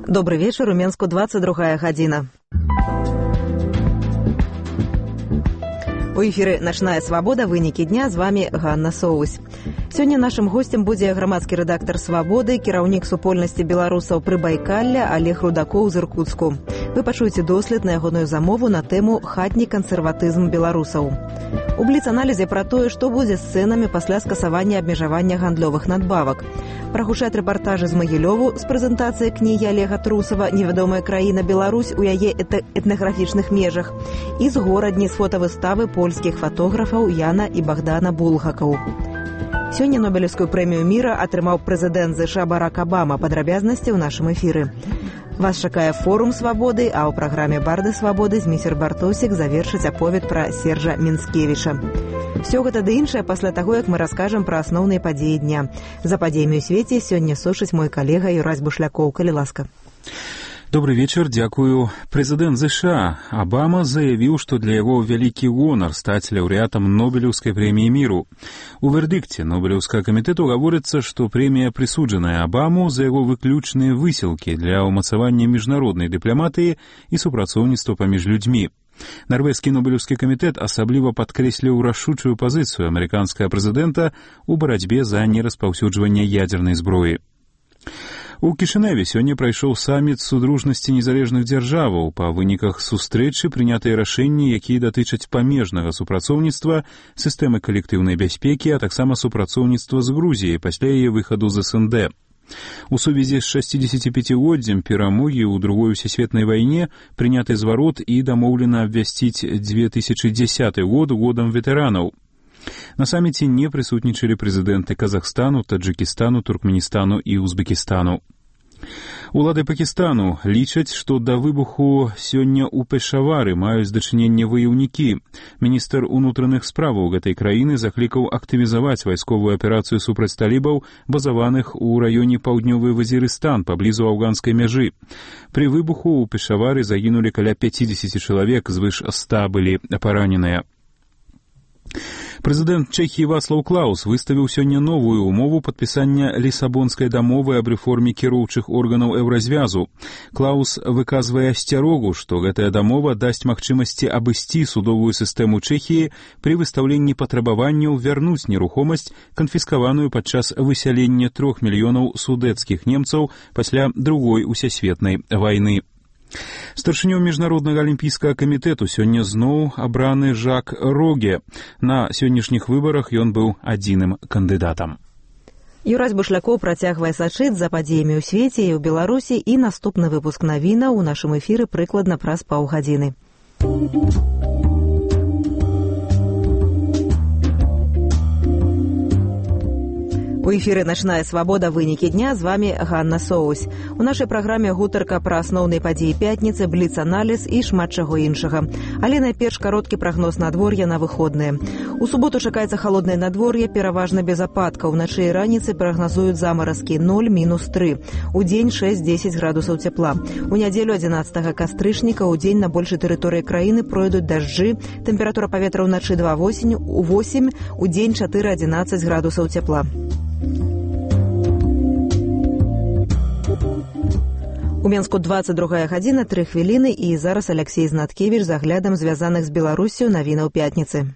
Добрый вечер, у Менску 22 гадзіна. У эфіры «Начная свабода», вынікі дня, з вами Ганна Соусь. Сёння нашым гостем будзе грамадскі рэдактар «Свабоды», кіраўнік супольнасці беларусаў Прыбайкалля Олег Рудакоў з Іркутску. Вы пачуеце дослед на ягоную замову на тэму «Хатні кансерватызм беларусаў». У бліц-аналізе пра тое, што будзе з цэнамі пасля скасавання абмежавання гандлёвых надбавак. Прагучаць рэпартажы з Магілёву з прэзентацыяй кнігі Олега Трусова «Невядомая краіна Беларусь у яе этнаграфічных межах» і з горадні з фотавыставы польскіх фатографаў Яна і Богдана Булгакаў. Сёння Нобелевскую прэмію міра атрымаў прэзідэнт США Барак Абама. Падрабязнасці ў нашым эфіры. Вас чакае форум свабоды, а ў праграме «Барды свабоды» Зміцер Бартосік завершыць аповед пра Сержа Мінскевіча. Всё гэта ды іншае пасля таго, як мы раскажам пра асноўныя падзеі дня. За падзеямі ў свеце сёння сочыць мой калега Юрась Бушлякоў. Калі ласка. Добрый вечер, дзякую. Прэзідэнт США Абама заявіў, што для яго вялікі гонар стаць лаўрэатам Нобелеўскай прэміі міру. У вердыкце Нобелеўскага камітэту гаворыцца, што прэмія прысуджаная Абаму за яго выключныя высілкі для ўмацавання міжнароднай дыпламатыі і супрацоўніцтва паміж людзьмі. Нарвежскі Нобелеўскі камітэт асабліва падкрэсліў рашучую пазіцыю амерыканскага прэзідэнта ў барацьбе за нераспаўсюджванне ядзернай зброі. У Кішыневе сёння прайшоў саміт судружнасці незалежных дзяржаваў. Па выніках сустрэчы прынятыя рашэнні, якія датычаць памежнага супрацоўніцтва, сістэмы калектыўнай бяспекі, а таксама супрацоўніцтва з Грузіяй пасля яе выхаду з СНД. У сувязі з 65-годдзем перамогі ў Другой сусветнай вайне прыняты зварот і дамоўлена абвясціць 2010 год годам ветэранаў. На саміце не прысутнічалі прэзідэнты Казахстану, Таджикістану, Туркменістану і Узбекістану. Улады Пакістану лічаць, што да выбуху сёння ў Пешавары маюць дачыненне ваяўнікі. Міністр унутраных справаў гэтай краіны заклікаў актывізаваць вайсковую аперацыю супраць талібаў, базаваных у раёне Паўднёвы Вазірыстан, паблізу афганскай мяжы. Пры выбуху ў Пешавары загінулі каля 50 чалавек, звыш 100 былі параненыя. Прэзідэнт Чэхіі Вацлаў Клаус выставіў сёння новую умову падпісання Лісабонскай дамовы аб рэформе кіроўчых органаў Еўразвязу. Клаус выказвае асцярогу, што гэтая дамова дасць магчымасці абысці судовую сістэму Чэхіі пры выстаўленні патрабаванняў вярнуць нерухомасць, канфіскаваную падчас высялення 3 мільёнаў судэцкіх немцаў пасля Другой усесветнай вайны. Старшынёй міжнароднага алімпійскага камітэту сёння зноў абраны Жак Роге. На сённяшніх выбарах ён быў адзіным кандыдатам. Юрась Бушлякоў працягвае сачыць за падзеямі ў свеце і ў Беларусі, і наступны выпуск навінаў у нашым эфіры прыкладна праз паўгадзіны. У эфіры «Начная свабода», вынікі дня, з вами Ганна Соусь. У нашай праграме гутарка пра асноўныя падзеі пятніцы, бліц-аналіз і шмат чаго іншага. Але найперш кароткі прагноз надвор'я на выходныя. У суботу чакаецца халоднае надвор'е, пераважна без ападкаў. Уначы і раніцы прагназуюць замаразкі 0–3. Удзень 6–10 градусаў цяпла. У нядзелю 11 кастрычніка удзень на большай тэрыторыі краіны пройдуць дажджы. Тэмпература паветра ўначы 2–8, удзень 4–11 градусаў цяпла. У Менску 22 гадзіна, 3 хвіліны, і зараз Алексей Знаткевіч з аглядам звязаных з Беларуссю навінаў пятніцы.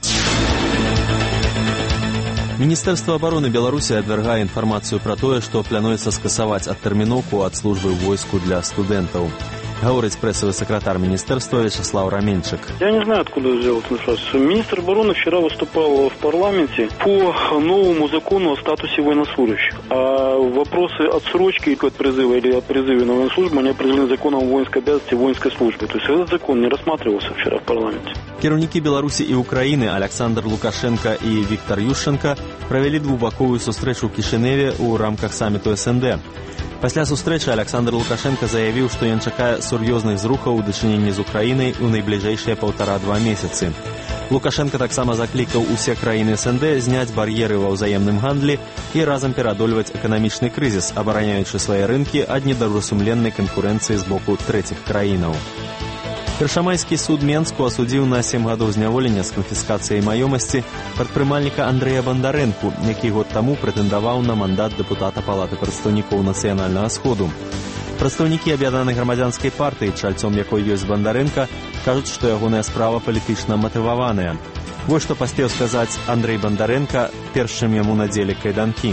Міністэрства абароны Беларусі абвяргае інфармацыю пра тое, што плануецца скасаваць адтэрміноўку ад службы ў войску для студэнтаў. Говорит прессовый секретарь министерства Вячеслав Раменчик. Я не знаю, откуда взял эту информацию. Министр обороны вчера выступал в парламенте по новому закону о статусе военнослужащих. А вопросы отсрочки от призыва или от призыва на военную службу, они определены законом о воинской обязанности воинской службы. То есть этот закон не рассматривался вчера в парламенте. Кіраўнікі Беларусі і Украіны Александр Лукашенко і Віктор Ющенко правялі двухбаковую сустрэчу ў Кішыневе ў рамках саміту СНД. Пасля сустрэчы Александр Лукашенко заявіў, што ён чакае сур'ёзных зрухаў у дачыненні з Украінай у найбліжэйшыя 1,5–2 месяцы. Лукашенко таксама заклікаў усе краіны СНД зняць бар'еры ва ўзаемным гандлі і разам пераадольваць эканамічны крызіс, абараняючы свае рынкі ад недобрасумленнай канкурэнцыі з боку трэціх краінаў. Першамайскі суд Менску асудзіў на 7 гадоў зняволення з канфіскацыяй маёмасці прадпрымальніка Андрэя Бандарэнку, які год таму прэтэндаваў на мандат дэпутата Палаты прадстаўнікоў Нацыянальнага сходу. Прадстаўнікі аб'яднанай грамадзянскай партыі, чальцом якой ёсць Бандарэнка, кажуць, што ягоная справа палітычна матываваная. Вось што паспеў сказаць Андрэй Бандарэнка, перш чым яму надзелі кайданкі.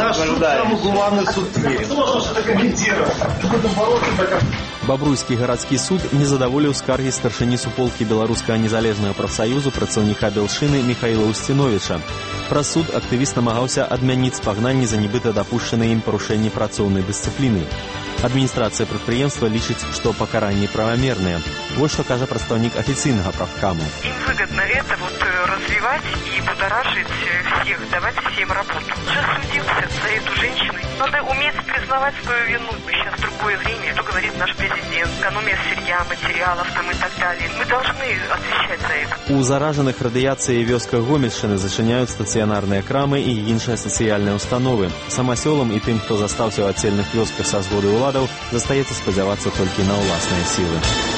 Бабруйскі гарадскі суд не задаволіў скаргі старшыні суполкі Беларускага незалежнага прафсаюзу працаўніка Белшыны Міхаіла Усціновіча. Праз суд актывіст намагаўся адмяніць спагнанні за нібыта дапушчаныя ім парушэнні працоўнай дысцыпліны. Адміністрацыя прадпрыемства лічыць, што пакаранні правамерныя. Вот что кажа прадстаўнік афіцыйнага правкаму. Им выгодно это развивать и будоражить всех, давать всем работу. Уже судился за эту женщину. Надо уметь признавать свою вину. Сейчас другое время, что говорит наш президент. Экономия сырья, материалов там и так далее. Мы должны отвечать за это. У заражаных радыяцыяй вёсках Гомельшчыны зачыняюць стацыянарныя крамы і іншыя сацыяльныя установы. Самасёлам і тым, хто застаўся ў адсельных вёсках са згоды ўладаў, застаецца спадзявацца толькі на ўласныя сілы.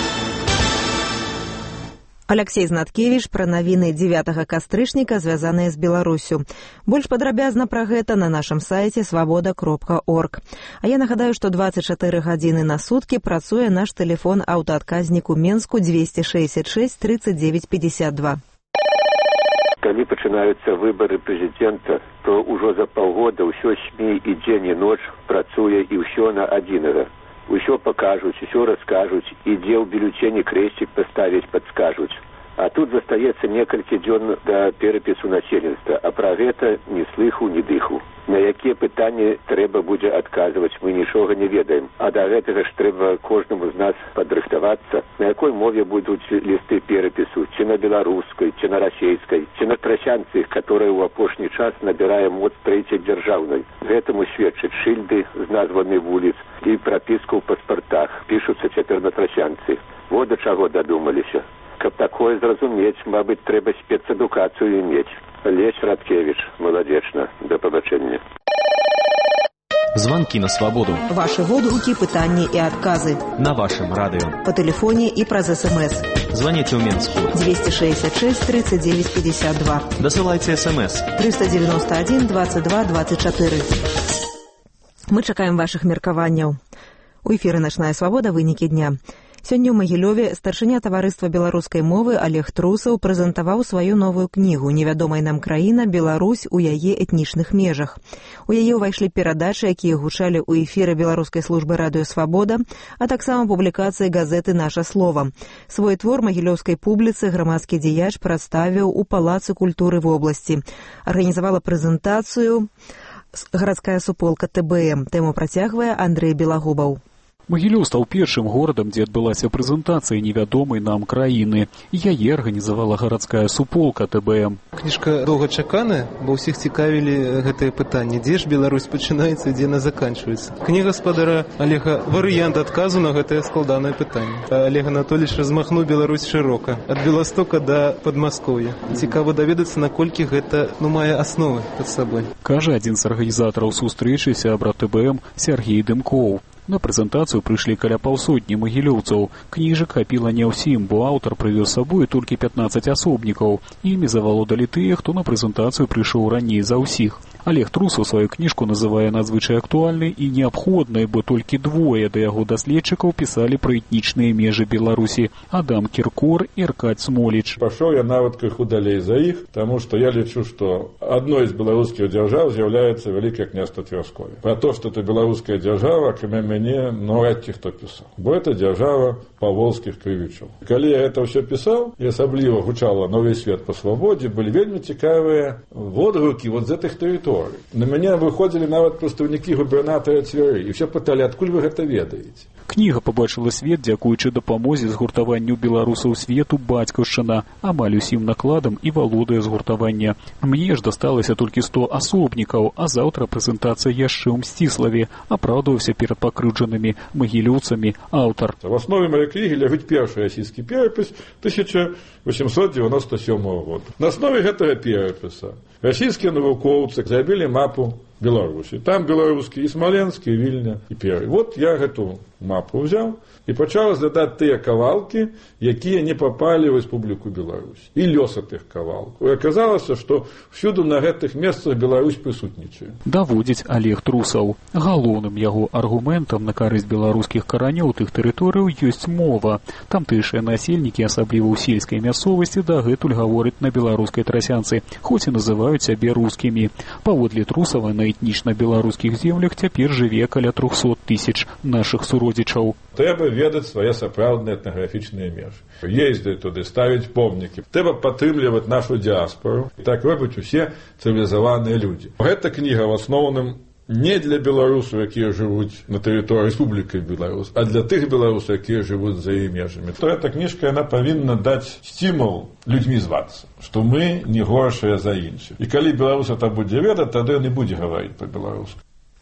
Алексей Знаткевич пра навіны 9 кастрычніка, звязаныя з Беларусю. Больш падрабязна пра гэта на нашым сайце свабода.орг. А я нагадаю, што 24 гадзіны на суткі працуе наш тэлефон аўтаадказнік у Менску 266 39 52. Калі пачынаюцца выбары прэзідэнта, то ўжо за паўгода ўсё СМІ і дзень і ноч працуе і ўсё на адзінага. Усё пакажуць, усё раскажуць, і дзе ў бюлетэні крэсцік паставіць падскажуць. А тут застаецца некалькі дзён да перапісу насельніцтва, а пра гэта ні слыху, ні дыху. На якія пытанні трэба будзе адказваць, мы нічога не ведаем. А да гэтага ж трэба кожнаму з нас падрыхтавацца, на якой мове будуць лісты перапісу, ці на беларускай, ці на расейскай, ці на трасянцы, которая ў апошні час набірае моц трэцяй дзяржаўнай. Гэтаму сведчаць шыльды з назвамі вуліц і прапіску ў паспартах. Пішуцца цяпер на трасянцы. Вот да чаго дадумаліся. Каб такое зразумець, мабыць, трэба спецадукацыю мець. Лесь Радкевич, маладзечна. Да пабачэння. Звонки на свободу. Ваши водгуки, пытанні і адказы. На вашем радио. По телефоне и праз СМС. Звоните в Минску. 266 39 52. Досылайте СМС. 391 22 24. Мы чакаем ваших меркаванняў. У эфіры «Начная свабода. Вынікі дня». Сёння ў Магілёве старшыня таварыства беларускай мовы Олег Трусаў прэзентаваў сваю новую кнігу «Невядомая нам краіна. Беларусь у яе этнічных межах». У яе ўвайшлі перадачы, якія гучалі ў эфіры беларускай службы радыё «Свабода», а таксама публікацыі газеты «Наша слова». Свой твор магілёўскай публіцы грамадскі дзеяч прадставіў у Палацы культуры вобласці. Арганізавала прэзентацыю гарадская суполка ТБМ. Тэму працягвае Андрэй Белагубаў. Магілёў стаў першым горадам, дзе адбылася прэзентацыя невядомай нам краіны. Яе арганізавала гарадская суполка ТБМ. Кніжка доўгачаканая, бо ўсіх цікавілі гэтае пытанне. Дзе ж Беларусь пачынаецца, дзе яна заканчваецца? Кніга гаспадара Олега варыянт адказу на гэтае складанае пытанне. Олег Анатольевич размахнуў Беларусь шырока, ад Беластока да Падмаскоўя. Цікава даведацца, наколькі гэта мае асновы пад сабой. Кажа адзін з арганізатараў сустрэчы сябра ТБМ Сергей Дымкоў. На прэзентацыю прыйшлі каля паўсотні магілёўцаў. Кніжак хапіла не ўсім, бо аўтар прывёз з сабой толькі 15 асобнікаў. Імі завалодалі тыя, хто на прэзентацыю прыйшоў раней за ўсіх. Олег Трусаў сваю кніжку называе надзвычай актуальнай і неабходнай, бо толькі двое да яго даследчыкаў пісалі пра этнічныя межы Беларусі – Адам Кіркор і Аркадь Смоліч. Пашоў я нават крыху далей за іх, таму што я лічу, што адной з беларускіх дзяржаў з'яўляецца Вялікае княства Тверское. Пра то, што это беларуская дзяржава, акрамя мяне, наврад ці хто пісаў. Бо это дзяржава паволскіх крывічаў. Калі я это ўсё пісаў, і асабліва гучала на ўвесь свет па свабодзе, былі вельмі цікавыя водгукі з гэтых тэрыторый. На мяне выходзілі нават прадстаўнікі губернатара Цвяры і ўсё пыталі, адкуль вы гэта ведаеце. Кніга пабачыла свет дзякуючы дапамозе згуртаванню беларусаў свету «Бацькаўшчына», амаль усім накладам і валодае згуртавання. Мне ж дасталася толькі 100 асобнікаў, а заўтра прэзентацыя яшчэ ў Мсціславе, апраўдваўся перад пакрыўджанымі магілёўцамі аўтар. В аснове маёй кнігі ляжыць першы расійскі перапіс 1897 года. На аснове гэтага перапіса расійскія навукоўцы зрабілі мапу Беларусі. Там беларускі і Смаленск, і Вільня, і Пермь. Вот я гэту мапу взял і пачаў разглядаць тыя кавалкі, якія не папалі ў Рэспубліку Беларусь. І лёс тых кавалкаў. І аказалася, што всюду на гэтых месцах Беларусь прысутнічае. Даводзіць Олег Трусаў. Галоўным яго аргументам на карысць беларускіх каранёў тых тэрыторыяў ёсць мова. Тамтэйшыя насельнікі, асабліва ў сельскай мясцовасці, дагэтуль гавораць на беларускай трасянцы, хоць і называюць сябе рускімі. Паводле Трусава, на этнічна-беларускіх землях цяпер жыве каля 300 тысяч нашых суродзічаў. Трэба ведаць свае сапраўдныя этнаграфічныя межы. Ездзіць туды, ставіць помнікі. Трэба падтрымліваць нашу дыаспору. Так робяць усе цывілізаваныя людзі. Гэта кніга в асноўным не для беларусаў, якія жывуць на тэрыторыі Рэспублікі Беларусь, а для тых беларусаў, якія жывуць за яе межамі. То эта кніжка, яна павінна даць стимул людзьмі звацца, што мы не горшыя за іншых. І калі беларус это будзе ведаць, тады ён і будзе гаварыць па-беларуску.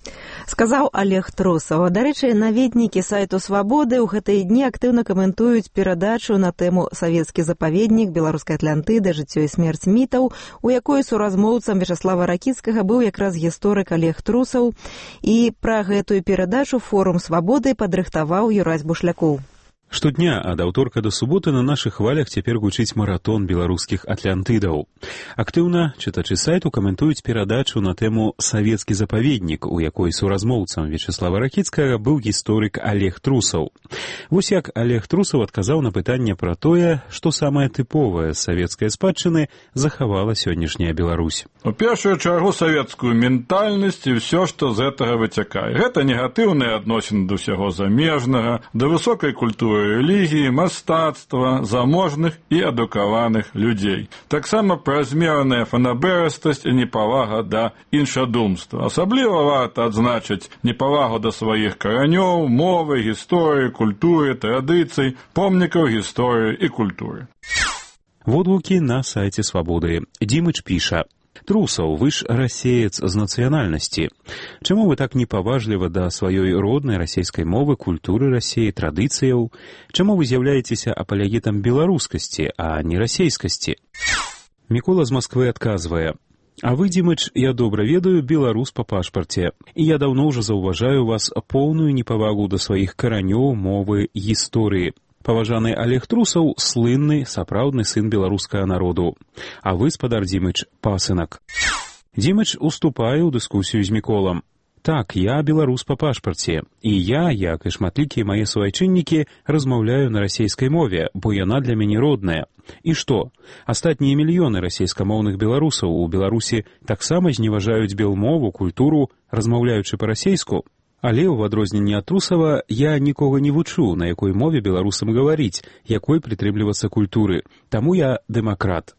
Сказаў Олег Трусаў. Дарэчы, наведнікі сайту «Свабоды» ў гэтыя дні актыўна каментуюць перадачу на тэму «Савецкі запаведнік беларускай Атлантыды. Жыццё і смерць мітаў», у якой суразмоўцам Вячаслава Ракіцкага быў якраз гісторык Олег Трусаў. І пра гэтую перадачу форум «Свабоды» падрыхтаваў Юрась Бушлякоў. Штодня ад аўторка да суботы на нашых хвалях цяпер гучыць маратон беларускіх атлантыдаў. Актыўна чытачы сайту каментуюць перадачу на тэму «Савецкі запаведнік», у якой суразмоўцам Вячаслава Ракіцкага быў гісторык Олег Трусаў. Вось як Олег Трусаў адказаў на пытанне пра тое, што самае тыповае з савецкай спадчыны захавала сённяшняя Беларусь. У першую чаргу савецкую ментальнасць і ўсё, што з гэтага выцякае. Гэта негатыўныя адносіны да ўсяго замежнага, да высокай культуры рэлігіі, мастацтва, заможных і адукаваных людзей. Таксама празмераная фанабэрастасць і непавага да іншадумства. Асабліва варта адзначыць непавагу да сваіх каранёў, мовы, гісторыі, культуры, традыцый, помнікаў гісторыі і культуры. Водгукі на сайце «Свабоды». Дімыч піша: «Трусаў, вы ж расеец з нацыянальнасці. Чаму вы так непаважліва да сваёй роднай расейскай мовы, культуры Расіі, традыцыяў? Чаму вы з'яўляецеся апалегетам беларускасці, а не расейскасці?» Мікола з Масквы адказвае: «А вы, Дімыч, я добра ведаю, беларус па пашпарце. І я даўно ўжо заўважаю вас поўную непавагу да сваіх каранёў, мовы, гісторыі. Паважаны Олег Трусаў – слынны, сапраўдны сын беларускага народу. А вы, спадар Дімыч, пасынак». Дімыч уступае ў дыскусію з Міколам. «Так, я беларус па пашпарце. І я, як і шматлікія мае суайчыннікі, размаўляю на расейскай мове, бо яна для мяне родная. І што? Астатнія мільёны расейскамоўных беларусаў у Беларусі таксама зневажаюць белмову, культуру, размаўляючы па-расейску? Але, у адрозненне ад Трусава, я нікога не вучу, на якой мове беларусам гаварыць, якой прытрымлівацца культуры. Таму я дэмакрат».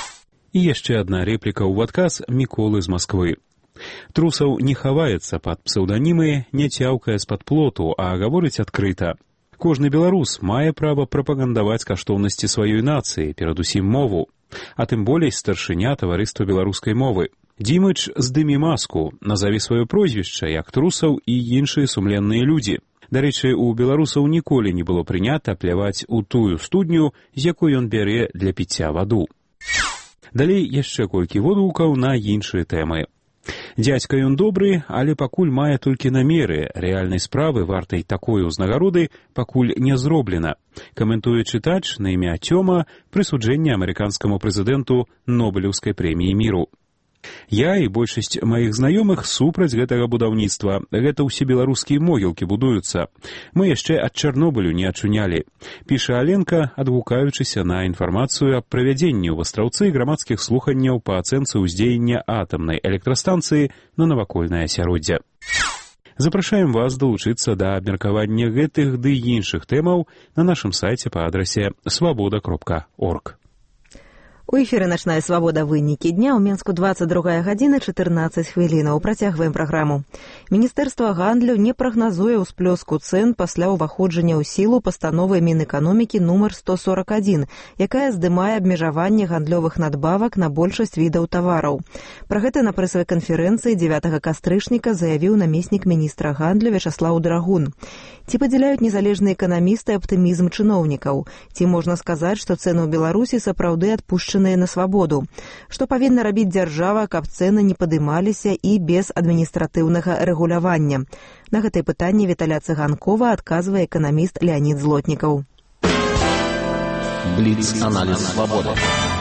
І яшчэ адна рэпліка ў адказ Міколы з Масквы. «Трусаў не хаваецца пад псеўданімы, не цяўкае з-пад плоту, а гаворыць адкрыта. Кожны беларус мае права прапагандаваць каштоўнасці сваёй нацыі, перадусім мову, а тым болей старшыня таварыства беларускай мовы. Дімыч, здымі маску, назаві сваё прозвішча, як Трусаў і іншыя сумленныя людзі. Дарэчы, у беларусаў ніколі не было прынята пляваць у тую студню, з якой ён бярэ для піцця ваду». Далей яшчэ колькі водгукаў на іншыя тэмы. «Дзядзька ён добры, але пакуль мае толькі намеры. Рэальнай справы вартай такой узнагароды пакуль не зроблена», каментуе чытач на імя Цёма прысуджэнне амерыканскаму прэзідэнту Нобелеўскай прэміі міру. «Я і большасць маіх знаёмых супраць гэтага будаўніцтва. Гэта ўсе беларускія могілкі будуюцца. Мы яшчэ ад Чарнобылю не ачунялі», піша Аленка, адгукаючыся на інфармацыю аб правядзенні ў Астраўцы грамадскіх слуханняў па ацэнцы ўздзеяння атамнай электрастанцыі на навакольнае асяроддзе. Запрашаем вас далучыцца да абмеркавання гэтых ды іншых тэмаў на нашым сайце па адрасе свабода.орг. У эфіры «Начная свабода. Вынікі дня». У Мінску 22 гадзіна 14 хвілінаў. Працягваем праграму. Міністэрства гандлю не прагназуе ўсплёску цэн пасля ўваходжання ў сілу пастановы Мінэканомікі нумар 141, якая здымае абмежаванне гандлёвых надбавак на большасць відаў тавараў. Пра гэта на прэсавай канферэнцыі 9 кастрычніка заявіў намеснік міністра гандлю Вячаслаў Драгун. Ці падзяляюць незалежныя эканамісты аптымізм чыноўнікаў? Ці можна сказаць, што цэны ў Беларусі сапраўды адпушчаныя на свабоду? Што павінна рабіць дзяржава, каб цэны не падымаліся і без адміністратыўнага рэгулявання? На гэтае пытанне Віталя Цыганкова адказвае эканаміст Леонид Злотнікаў. Бліц-аналіз свабоды.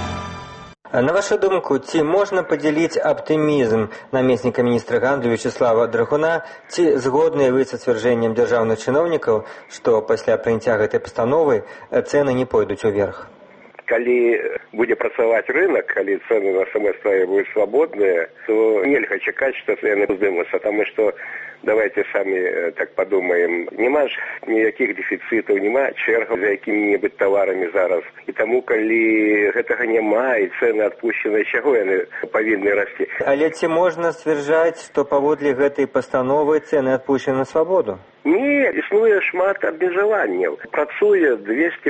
На вашу думку, ці можна падзяліць аптымізм намесніка міністра гандлю Вячаслава Драгуна, ці згодныя вы са сцвярджэннем дзяржаўных чыноўнікаў, што пасля прыняцця гэтай пастановы цэны не пойдуць уверх? Калі будзе працаваць рынок, калі цэны на самой справе будуць свабодныя, то нельга чакаць, што цэны здымуцца, таму што давайте самі так падумаем, няма ж ніякіх дэфіцытаў, няма чэргаў за якімі-небудзь таварамі зараз. І таму, калі гэтага няма і цэны адпушчаны, чаго яны павінны расці? Але ці можна сцвярджаць, што паводле гэтай пастановы цэны адпушчаны на свабоду? Не, існуе шмат абмежаванняў. Працуе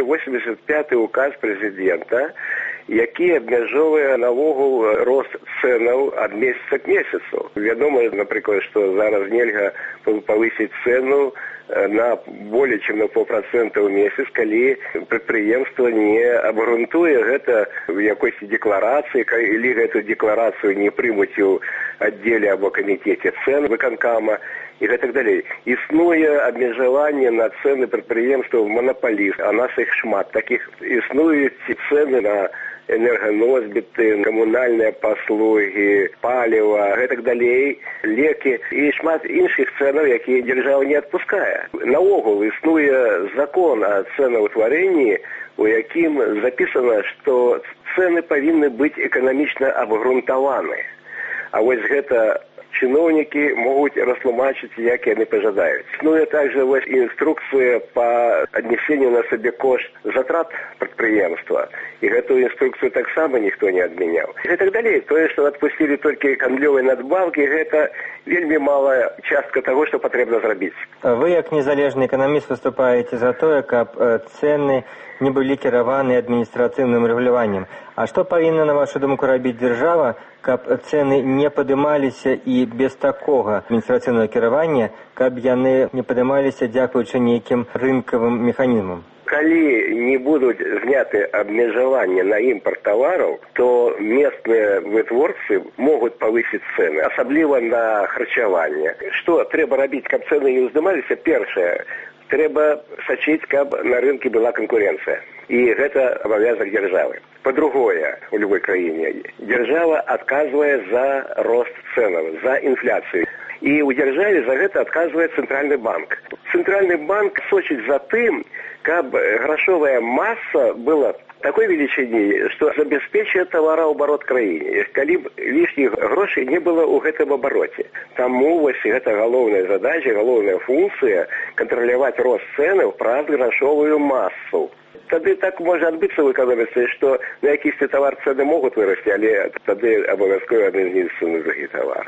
285 указ прэзідэнта, які абмяжоўвае наогул рост цэнаў ад месяца к месяцу. Вядома, напрыклад, што зараз нельга павысіць цэну на более чем на 0,5% ў месяц, калі прадпрыемства не абгрунтуе гэта в якойсьці декларацыі, калі гэту декларацыю не прымуць у аддзеле або камітэце цэн выканкама і гэтак далей. Існуе абмежаванне на цэны прадпрыемстваў манаполіст, а нас іх шмат. Такіх існуюць цэны на энерганосьбіты, камунальныя паслугі, паліва, гэтак далей, лекі і шмат іншых цэнаў, якія дзяржава не адпускае. Наогул існуе закон о цэнаўтварэнні, у якім запісана, што цэны павінны быць эканамічна абгрунтаваны. А вось гэта чыноўнікі могуць растлумачыць, як яны пажадаюць. Існуе также вось інструкцыя па аднесенню на сабе кошт затрат прадпрыемства. І гэту інструкцыю таксама ніхто не адмяняў. І так далей. Тое, што адпусцілі толькі гандлёвыя надбаўкі, гэта вельмі малая частка таго, што патрэбна зрабіць. Вы, як незалежны эканаміст, выступаеце за тое, каб цэны не былі кіраваны адміністрацыйным рэгуляваннем. А што павінна, на вашу думку, рабіць дзяржава, каб цэны не падымаліся і без такога адміністрацыйнага кіравання, каб яны не падымаліся дзякуючы нейкім рынкавым механізмам? Калі не будуць зняты абмежаванні на імпорт тавараў, то местныя вытворцы могуць павысіць цэны, асабліва на харчаванне. Што трэба рабіць, каб цэны не ўздымаліся? Першае, трэба сачыць, каб на рынке была канкурэнцыя. І гэта абавязак дзяржавы. Па-другое, у любой краіне дзяржава адказвае за рост цэнаў, за інфляцыю. І ў дзяржаве за гэта адказвае цэнтральны банк. Цэнтральны банк сочыць за тым, каб грашовая маса была такой велічыні, што забяспечые тавараабарот краіне, калі б лішніх грошай не было ў гэтым абароце. Таму вось гэта галоўная задача, галоўная функцыя кантраляваць рост цэнаў праз грашовую масу. Тады так можа адбыцца ў эканоміцы, што на якісьці тавар цэны могуць вырасці, але тады абавязкова яны знізяцца на другі тавар.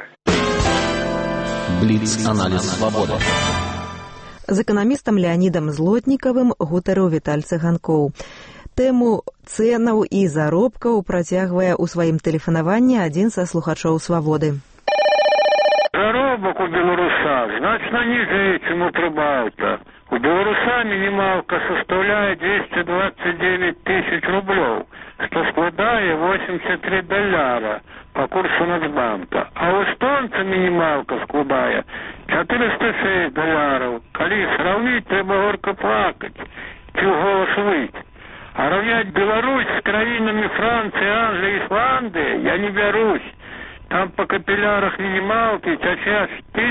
Бліц-аналіз свабоды. З эканамістам Леонідам Злотнікавым гутарыў Віталь Цыганкоў. Тэму цэнаў і заробкаў працягвае ў сваім тэлефанаванні адзін са слухачоў «Свабоды». Заробак у беларуса значна ніжэй, чым у прыбалта. У беларуса мінімалка составляе 229 тысяч рублёў, што складае $83 по курсу Нацбанка. А у эстонца мінімалка складае $406. Калі сравніць, трэба горка плакаць, ці ў голас выйць. А равнять Беларусь с краінамі Францыі, Англіі, Ісландыі я не бярусь. Там по капілярах мінімалкі цячэ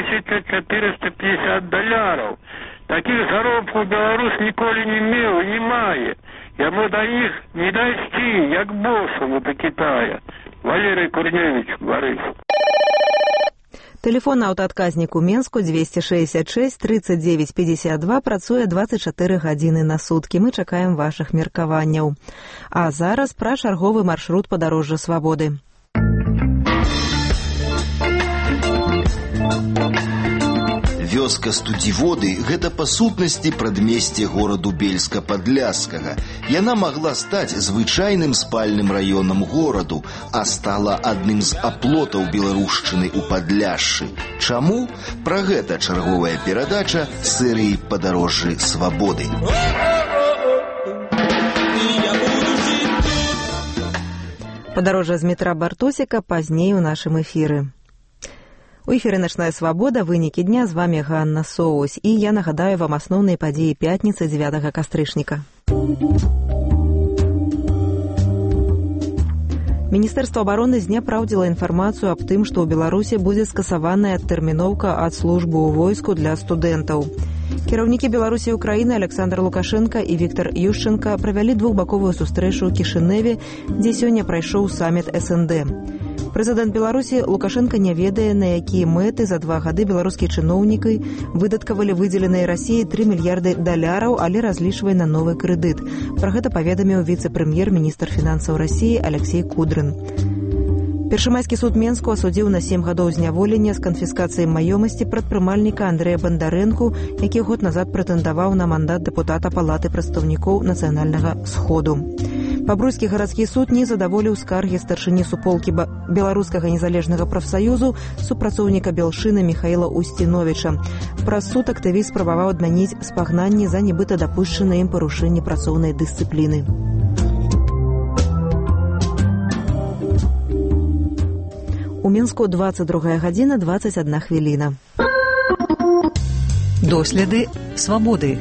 $1450. Такіх заробкаў беларус ніколі не меў і не мае. Яму да іх не дайсці, як босаму да Китая. Валерий Курневич, Борис. Тэлефон аўтаадказнік у Менску 266 39 52 працуе 24 гадзіны на суткі. Мы чакаем вашых меркаванняў. А зараз пра чарговы маршрут падарожжа свабоды. Вёска Студзіводы – гэта па сутнасці прадмесце гораду Бельска-Падляшскага. Яна магла стаць звычайным спальным раёнам гораду, а стала адным з аплотаў беларушчыны ў Падляшшы. Чаму? Пра гэта чарговая перадача серыі «Падарожжы свабоды». Падарожжа з метра Бартосіка пазней у нашым эфіры. У эфіры «Начная свабода», вынікі дня, з вами Ганна Соус. І я нагадаю вам асноўныя падзеі пятніцы 9 кастрычніка. Міністэрства абароны зняпраўдзіла інфармацыю аб тым, што ў Беларусі будзе скасаваная адтэрміноўка ад службы ў войску для студэнтаў. Кіраўнікі Беларусі і Украіны Александр Лукашенка і Віктор Ющенка правялі двухбаковую сустрэчу ў Кішыневе, дзе сёння прайшоў саміт СНД. Прэзідэнт Беларусі Лукашенка не ведае, на якія мэты за 2 гады беларускія чыноўнікі выдаткавалі выдзеленыя Расіі $3 мільярды, але разлічвае на новы крэдыт. Пра гэта паведаміў віцэ-прэм'ер-міністр фінансаў Расіі Алексей Кудрин. Першамайскі суд Менску асудзіў на 7 гадоў зняволення з канфіскацыяй маёмасці прадпрымальніка Андрэя Бандарэнку, які год назад прэтэндаваў на мандат дэпутата Палаты прадстаўнікоў Нацыянальнага сходу. Бабруйскі гарадскі суд не задаволіў скаргі старшыні суполкі Беларускага незалежнага прафсаюзу супрацоўніка Белшыны Міхаіла Устіновіча. Праз суд актывіст спрабаваў адмяніць спагнанні за нібыта дапушчаныя ім парушэнні працоўнай дысцыпліны. У Мінску 22 гадзіна 21 хвіліна. Доследы свабоды.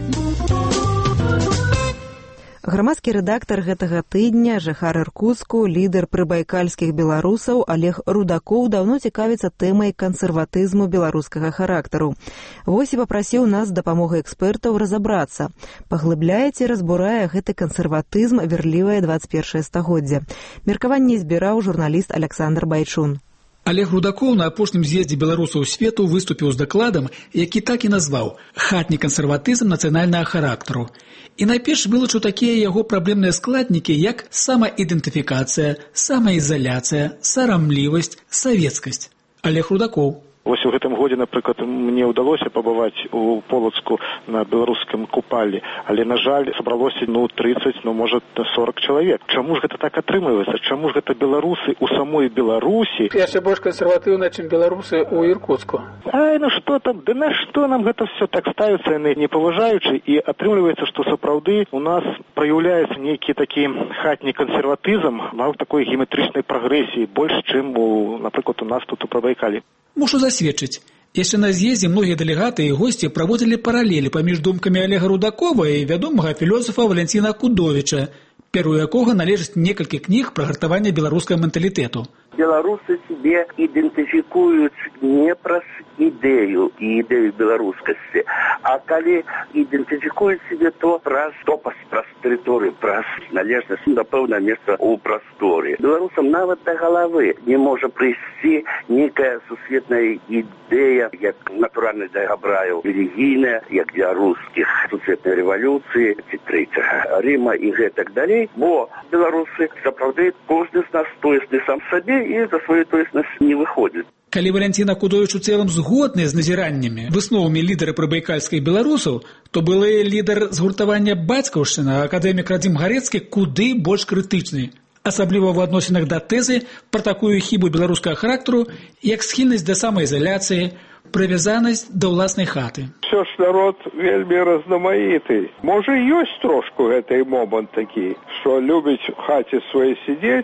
Грамадскі рэдактар гэтага тыдня, жыхар Іркуцку, лідар прыбайкальскіх беларусаў Олег Рудакоў даўно цікавіцца тэмай кансерватызму беларускага характару. Вось і папрасіў нас з дапамогай экспертаў разабрацца. Паглыбляе ці разбурае гэты кансерватызм верлівае 21 стагоддзя. Меркаванне збіраў журналіст Александр Байчун. Олег Рудакоў на апошнім з'ездзе беларусаў свету выступіў з дакладам, які так і назваў «Хатні кансерватызм нацыянальнага характару». І найперш вылучыў такія яго праблемныя складнікі, як самаідэнтыфікацыя, самаізаляцыя, сарамлівасць, савецкасць. Олег Рудакоў. Вось у гэтым годзе, напрыклад, мне ўдалося пабываць у Полацку на беларускім купалі, але, на жаль, сабралося 30, можа, 40 чалавек. Чаму ж гэта так атрымліваецца? Чаму ж гэта беларусы ў самой Беларусі? Яшчэ больш кансерватыўныя, чым беларусы ў Іркуцку. Ай, што там? Да на што нам гэта все так ставіцца, яны не паважаючы, і атрымліваецца, што сапраўды у нас праяўляецца нейкі такі хатні кансерватызм на такой геометрычнай прагрэсіі, больш, чым, напрыклад, у нас тут у Прыбайкалі. Мушу засведчыць. Яшчэ на з'ездзе многія дэлегаты і госці праводзілі паралелі паміж думкамі Олега Рудакова і вядомага філосафа Валянціна Кудовіча, перу якога належыць некалькі кніг пра гартаванне беларускага менталітэту. Беларусы себе ідэнтыфікуюць не праз ідэю і ідэю беларускасці, а калі ідэнтыфікуюць себе, то праз топас, праз тэрыторыю, праз належнасць на пэўнае месца ў прасторы. Беларусам нават да галавы не можа прыйсці нейкая сусветная ідэя, як натуральна для габраяў, рэлігійная, як для рускіх, сусветнай рэвалюцыі, ці Трэцяга Рыма і гэтак далей, бо беларусы сапраўды кожны з нас тоесны сам сабе і за сваю тоеснасць не выходзіць. Калі Валянціна Кудовіч у цэлым згодны з назіраннямі, высновамі лідара прыбайкальскіх беларусаў, то былы лідар згуртавання бацькаўшчына, акадэмік Радзім Гарэцкі, куды больш крытычны, асабліва ў адносінах да тэзы пра такую хібу беларускага характару, як схільнасць да самаізаляцыі, прывязанасць да ўласнай хаты. Все ж народ вельмі разнамаіты. Можа, ёсць трошку гэты момант такі, што любіць у хаце сваёй сидзець,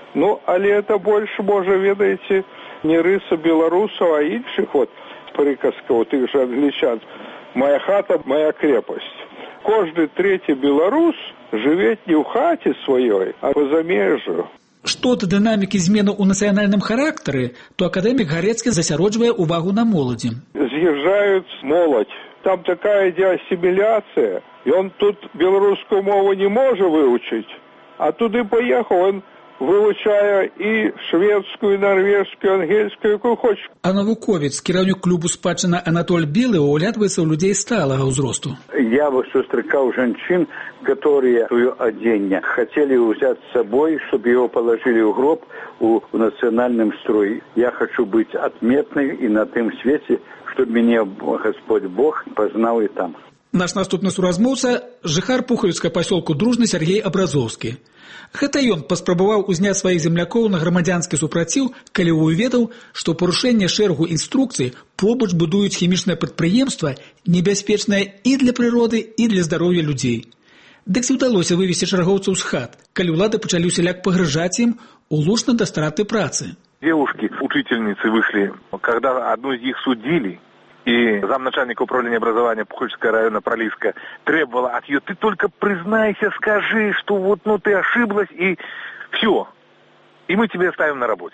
але это больш, можа, ведаеце, не рыса беларусаў, а іншых прыказкаў, тых жа англічан. Моя хата, моя крепость. Кожны трэці беларус жыве не ў хаце сваёй, а па замежжу. Што да дынамікі змены ў нацыянальным характары, то акадэмік Гарэцкі засяроджвае ўвагу на моладзі. З'язджаюць моладзь. Там такая ідзе асіміляцыя. Ён тут беларускую мову не можа вывучыць, а туды паехаў, он вывучае і шведскую, нарвежскую, ангельскую, якую хочаш. А навуковец, кіраўнік клубу спадчына Анатоль Белы, углядваецца ў людзей сталага ўзросту. Я сустракаў жанчын, которые свое оденье хотели взять с собой, чтобы его положили в гроб у национальном строе. Я хочу быть отметной и на том свете, чтобы меня Господь Бог познал и там. Наш наступны суразмоўца – жыхар пухалівскага пасёлку Дружны Сергей Абразоўскі. Гэта ён паспрабаваў узняць сваіх землякоў на грамадзянскі супраціў, калі уведаў, што парушэнне шэрагу інструкцый побач будуюць хімічнае прадпрыемства небяспечнае і для прыроды, і для здароўя людзей. Дык ці ўдалося вывесці шэрагоўцаў з хат, калі ўлады пачалі усяляк пагражаць ім, улучна да страты працы. Девушки, учительницы вышли, когда одну из них судили, и замначальника управления образования Пухольского района Пролиска требовала от ее: ты только признайся, скажи, что ты ошиблась, и все. И мы тебя оставим на работе.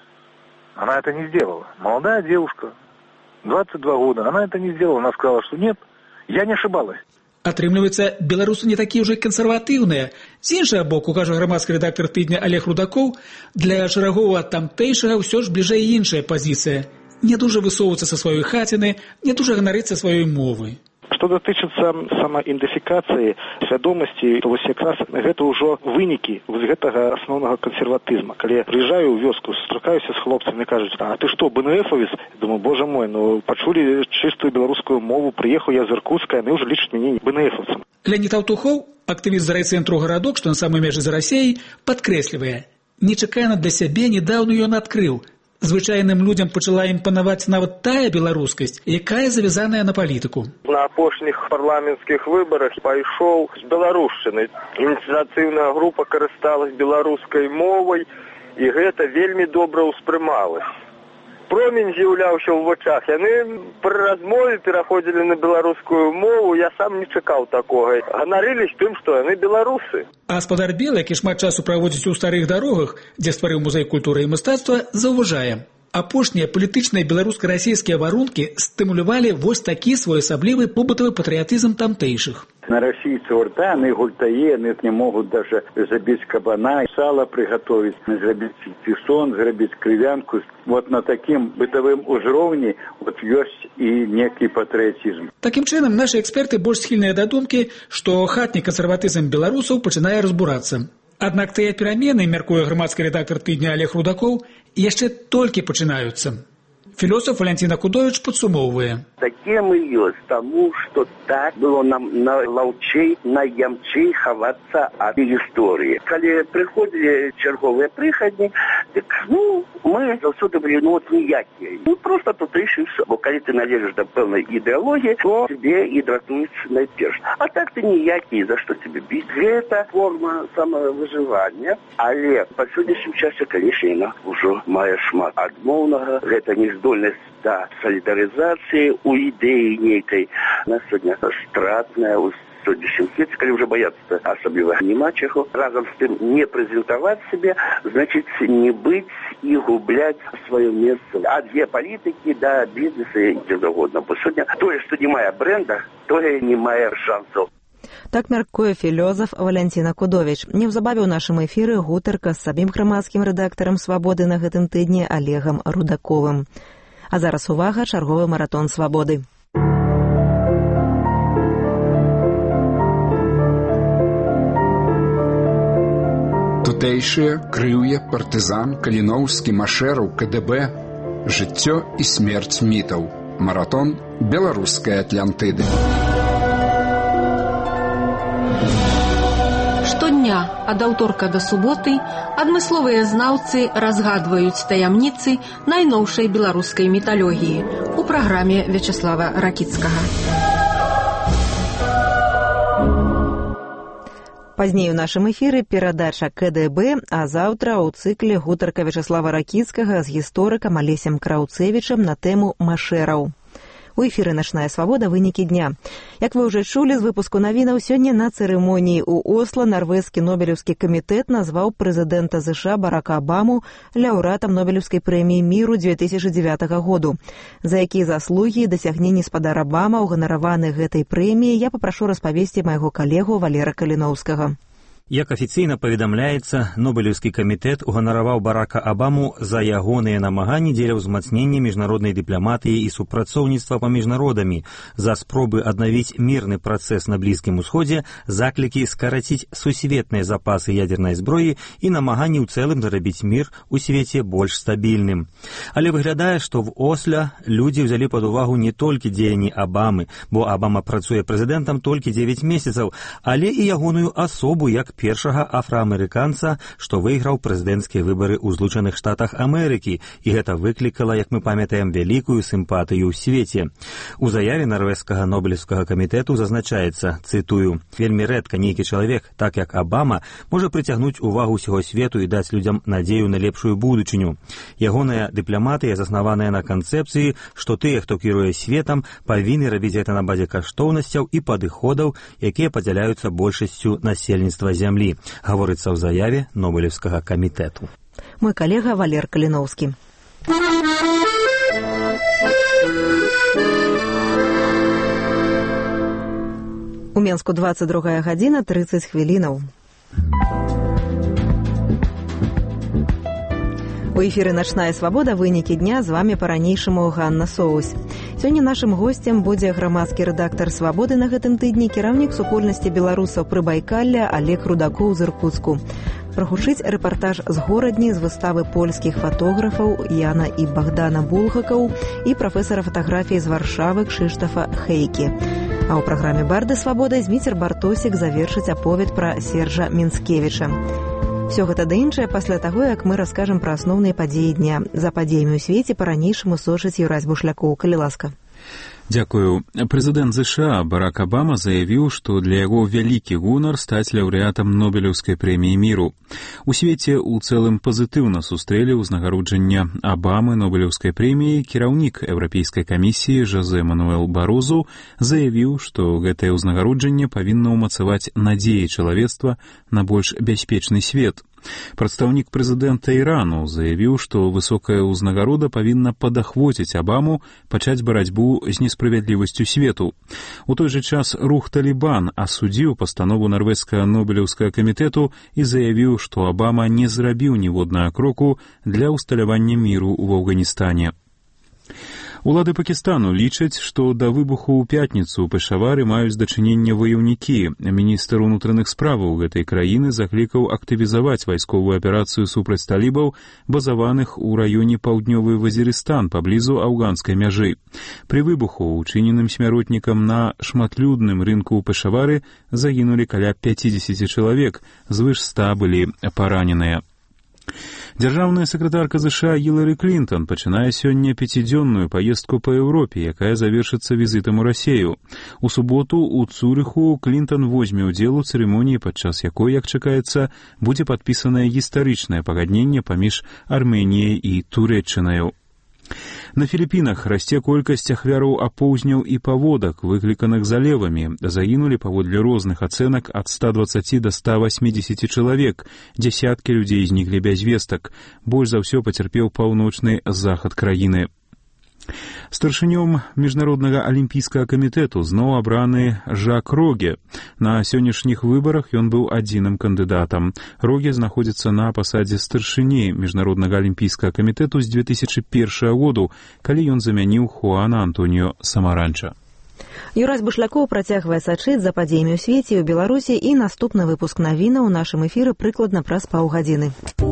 Она это не сделала. Молодая девушка, 22 года, она это не сделала. Она сказала, что нет, я не ошибалась. Атрымліваецца, беларусы не такія ўжо кансерватыўныя. З іншага боку, кажа грамадскі рэдактар тыдня Олег Рудакоў, для шэрагова тамтэйшага ўсё ж бліжэй іншая пазіцыя. Не дуже высоўвацца са сваёй хаціны, не дуже ганарыцца сваёй мовай. Што датычыцца самаідэнтыфікацыі свядомасці, то вось якраз гэта ўжо вынікі гэтага асноўнага кансерватызма. Калі прыязджаю ў вёску, сустракаюся з хлопцамі, кажуць: а ты што, БНФовец? Думаю, боже мой, пачулі чыстую беларускую мову, прыехаў я з Иркутска, яны ўжо лічаць мяне БНФовцам. Леонид Аўтухоў, актывіст з райцэнтру гарадок, што на самай межы з Расіяй, падкрэслівае: нечакана для сябе нядаўна ён адкрыў. Звычайным людзям пачала імпанаваць нават тая беларускасць, якая завязаная на палітыку. На апошніх парламенцкіх выбарах пайшоў з беларушчыны. Ініцыятыўная група карысталась беларускай мовай, і гэта вельмі добра ўспрымалась. Промень з'яўляўся ў вачах. Яны пры размове пераходзілі на беларускую мову, я сам не чакаў такога. Ганарылись тым, што яны беларусы. Гаспадар Белы, які шмат часу праводзіць у старых дарогах, дзе стварыў музей культуры і мастацтва, заўважае: апошнія палітычныя беларуска-расійскія варункі стымулявалі вось такі своеасаблівы побытавы патрыятызм тамтэйшых. На расійцаў рта, яны гультае, яны не могуць даже забіць кабана, сала приготовить, зрабіць фісон, зрабіць крывянку. Вот на такім бытавым узроўні ёсць і некі патрыятызм. Такім чынам, нашы эксперты больш схільныя да думкі, што хатні кансерватызм беларусаў пачынае разбурацца. Аднак тыя перамены, мяркуе грамадскі рэдактар тыдня Олег Рудакоў, яшчэ толькі пачынаюцца. Філосаф Валентина Кудович падсумоўвае: такие мы ёсць, таму што так было нам лаўчэй, наямчэй хавацца ад гісторыі. Калі прыходзілі чарговыя прыхадні, так мы заўсёды былі ніякія. Просто тутэйшы ўсё. Бо калі ты належыш да пэўнай ідэалогіі, то тебе і дратуюць найперш. А так ты ніякі, за што тебе біць? Гэта форма самавыжывання, але па сённяшнім часе, канешне, яна ўжо мае шмат адмоўнага. Гэта не здольнасць да салідарызацыі ў ідэі нейкай. Она сёння стратная ў сённяшнім свеце, калі ўжо баяцца асабліва няма чаго. Разам з тым не прэзентаваць сябе, значыць не быць і губляць сваё месца. Ад геапалітыкі да бізнеса і дзе заўгодна. Бо сёння тое, што не мае брэнда, тое не мае шансаў. Так мяркуе філёзаф Валентина Кудович. Неўзабаве ў нашым эфіры гутарка з самім грамадскім рэдактарам «Свабоды» на гэтым тыдні Олегам Рудаковым. А зараз увага, чарговы маратон «Свабоды». Тутэйшыя, Крыўе, партызан, Каліноўскі, Машэраў, КДБ, жыццё і смерць мітаў. Маратон беларускай Атлантыды. Штодня ад аўторка да суботы адмысловыя знаўцы разгадваюць таямніцы найноўшай беларускай міталогіі у праграме Вячеслава Ракіцкага. Пазней у нашым эфіры перадача КДБ, а заўтра ў цыкле гутарка Вячеслава Ракіцкага з гісторыкам Алесем Краўцевічам на тэму Машэраў. У эфіры «Начная свабода. Вынікі дня». Як вы ўжо чулі з выпуску навінаў, сёння на цырымоніі ў Осло нарвежскі Нобелеўскі камітэт назваў прэзідэнта США Барака Абаму лаўрэатам Нобелеўскай прэміі міру 2009 году. За якія заслугі і дасягненні спадар Абама ўганараваны гэтай прэміі, я папрашу распавесці майго калегу Валера Каліноўскага. Як афіцыйна паведамляецца, Нобелеўскі камітэт уганараваў Барака Абаму за ягоныя намаганні дзеля ўзмацнення міжнароднай дыпламатыі і супрацоўніцтва паміж народамі, за спробы аднавіць мірны працэс на Блізкім Усходзе, заклікі скараціць сусветныя запасы ядзернай зброі і намаганні ў цэлым зрабіць мір у свеце больш стабільным. Але выглядае, што в Осло людзі ўзялі пад увагу не толькі дзеянні Абамы, бо Абама працуе прэзідэнтам толькі 9 месяцаў, але і ягоную асобу як першага афраамерыканца, што выйграў прэзідэнцкія выбары ў Злучаных Штатах Амерыкі, і гэта выклікала, як мы памятаем, вялікую сімпатыю ў свеце. У заяве нарвежскага Нобелеўскага камітэту зазначаецца, цытую, «Вельмі рэдка нейкі чалавек, так як Абама, можа прыцягнуць увагу ўсяго свету і даць людзям надзею на лепшую будучыню. Ягоная дыпламатыя заснаваная на канцэпцыі, што тыя, хто кіруе светам, павінны рабіць гэта на базе каштоўнасцяў і падыходаў, якія падзяляюцца большасцю насельніцтва зямлі», гаворыцца ў заяве Нобелеўскага камітэту. Мой калега Валер Каліноўскі. У Менску 22 гадзіна 30 хвілінаў. У эфіры «Начная свабода», вынікі дня, з вами па-ранейшаму Ганна Соусь. Сёння нашым госцем будзе грамадскі рэдактар «Свабоды» на гэтым тыдні, кіраўнік супольнасці беларусаў Прыбайкалля Олег Рудакоў з Іркуцку. Прагучыць рэпартаж з горадні з выставы польскіх фатографаў Яна і Богдана Булгакаў і прафесара фатаграфіі з Варшавы Кшыштафа Хейкі. А ў праграме «Барды свабоды» Зміцер Бартосік завершыць аповед пра Сержа Мінскевіча. Все гэта да іншае пасля таго, як мы раскажам пра асноўныя падзеі дня. За падзеямі ў свеце па-ранейшаму сочыць Юрась Бушлякоў. Калі ласка. Дзякую. Прэзідэнт ЗША Барак Абама заявіў, што для яго вялікі гонар стаць лаўрэатам Нобелеўскай прэміі міру. У свеце ў цэлым пазітыўна сустрэлі ўзнагароджання Абамы Нобелеўскай прэміі. Кіраўнік Еўрапейскай камісіі Жозе Мануэл Барозу заявіў, што гэтае ўзнагароджанне павінна ўмацаваць надзеі чалавецтва на больш бяспечны свет. Прадстаўнік прэзідэнта Ірану заявіў, што высокая ўзнагарода павінна падахвоціць Абаму пачаць барацьбу з несправядлівасцю свету. У той жа час рух «Талібан» асудзіў пастанову нарвежскага Нобелеўскага камітэту і заявіў, што Абама не зрабіў ніводнага кроку для ўсталявання міру ў Афганістане. Улады Пакістану лічаць, што да выбуху ў пятніцу ў Пешавары маюць дачыненне ваяўнікі. Міністр унутраных справаў гэтай краіны заклікаў актывізаваць вайсковую аперацыю супраць талібаў, базаваных у раёне Паўднёвы Вазірыстан паблізу афганскай мяжы. Пры выбуху, учыненым смяротнікам на шматлюдным рынку ў Пешавары, загінулі каля 50 чалавек, звыш 100 былі параненыя. Дзяржаўная сакратарка ЗША Гілары Клінтон пачынае сёння 5-дзённую паездку па Еўропе, якая завершыцца візітам у Расею. У суботу ў Цурыху Клінтон возьме ўдзел у цырымоніі, падчас якой, як чакаецца, будзе падпісанае гістарычнае пагадненне паміж Арменіяй і Турэччынаю. На Філіпінах расце колькасць ахвяраў апоўзняў і паводак, выкліканых залевамі. Загінулі паводле розных ацэнак ад 120 до 180 чалавек. Дзясяткі людзей зніклі без вестак. Больш за ўсё пацярпеў паўночны захад краіны. Старшынём Міжнароднага алімпійскага камітэту зноў абраны Жак Роге. На сённяшніх выбарах ён быў адзіным кандыдатам. Роге знаходзіцца на пасадзе старшыні Міжнароднага алімпійскага камітэту з 2001 году, калі ён замяніў Хуана Антоніо Самаранча. Юрась Бушлякоў працягвае сачыць за падзеямі ў свеце і ў Беларусі, і наступны выпуск навінаў у нашым эфіры прыкладна праз паўгадзіны.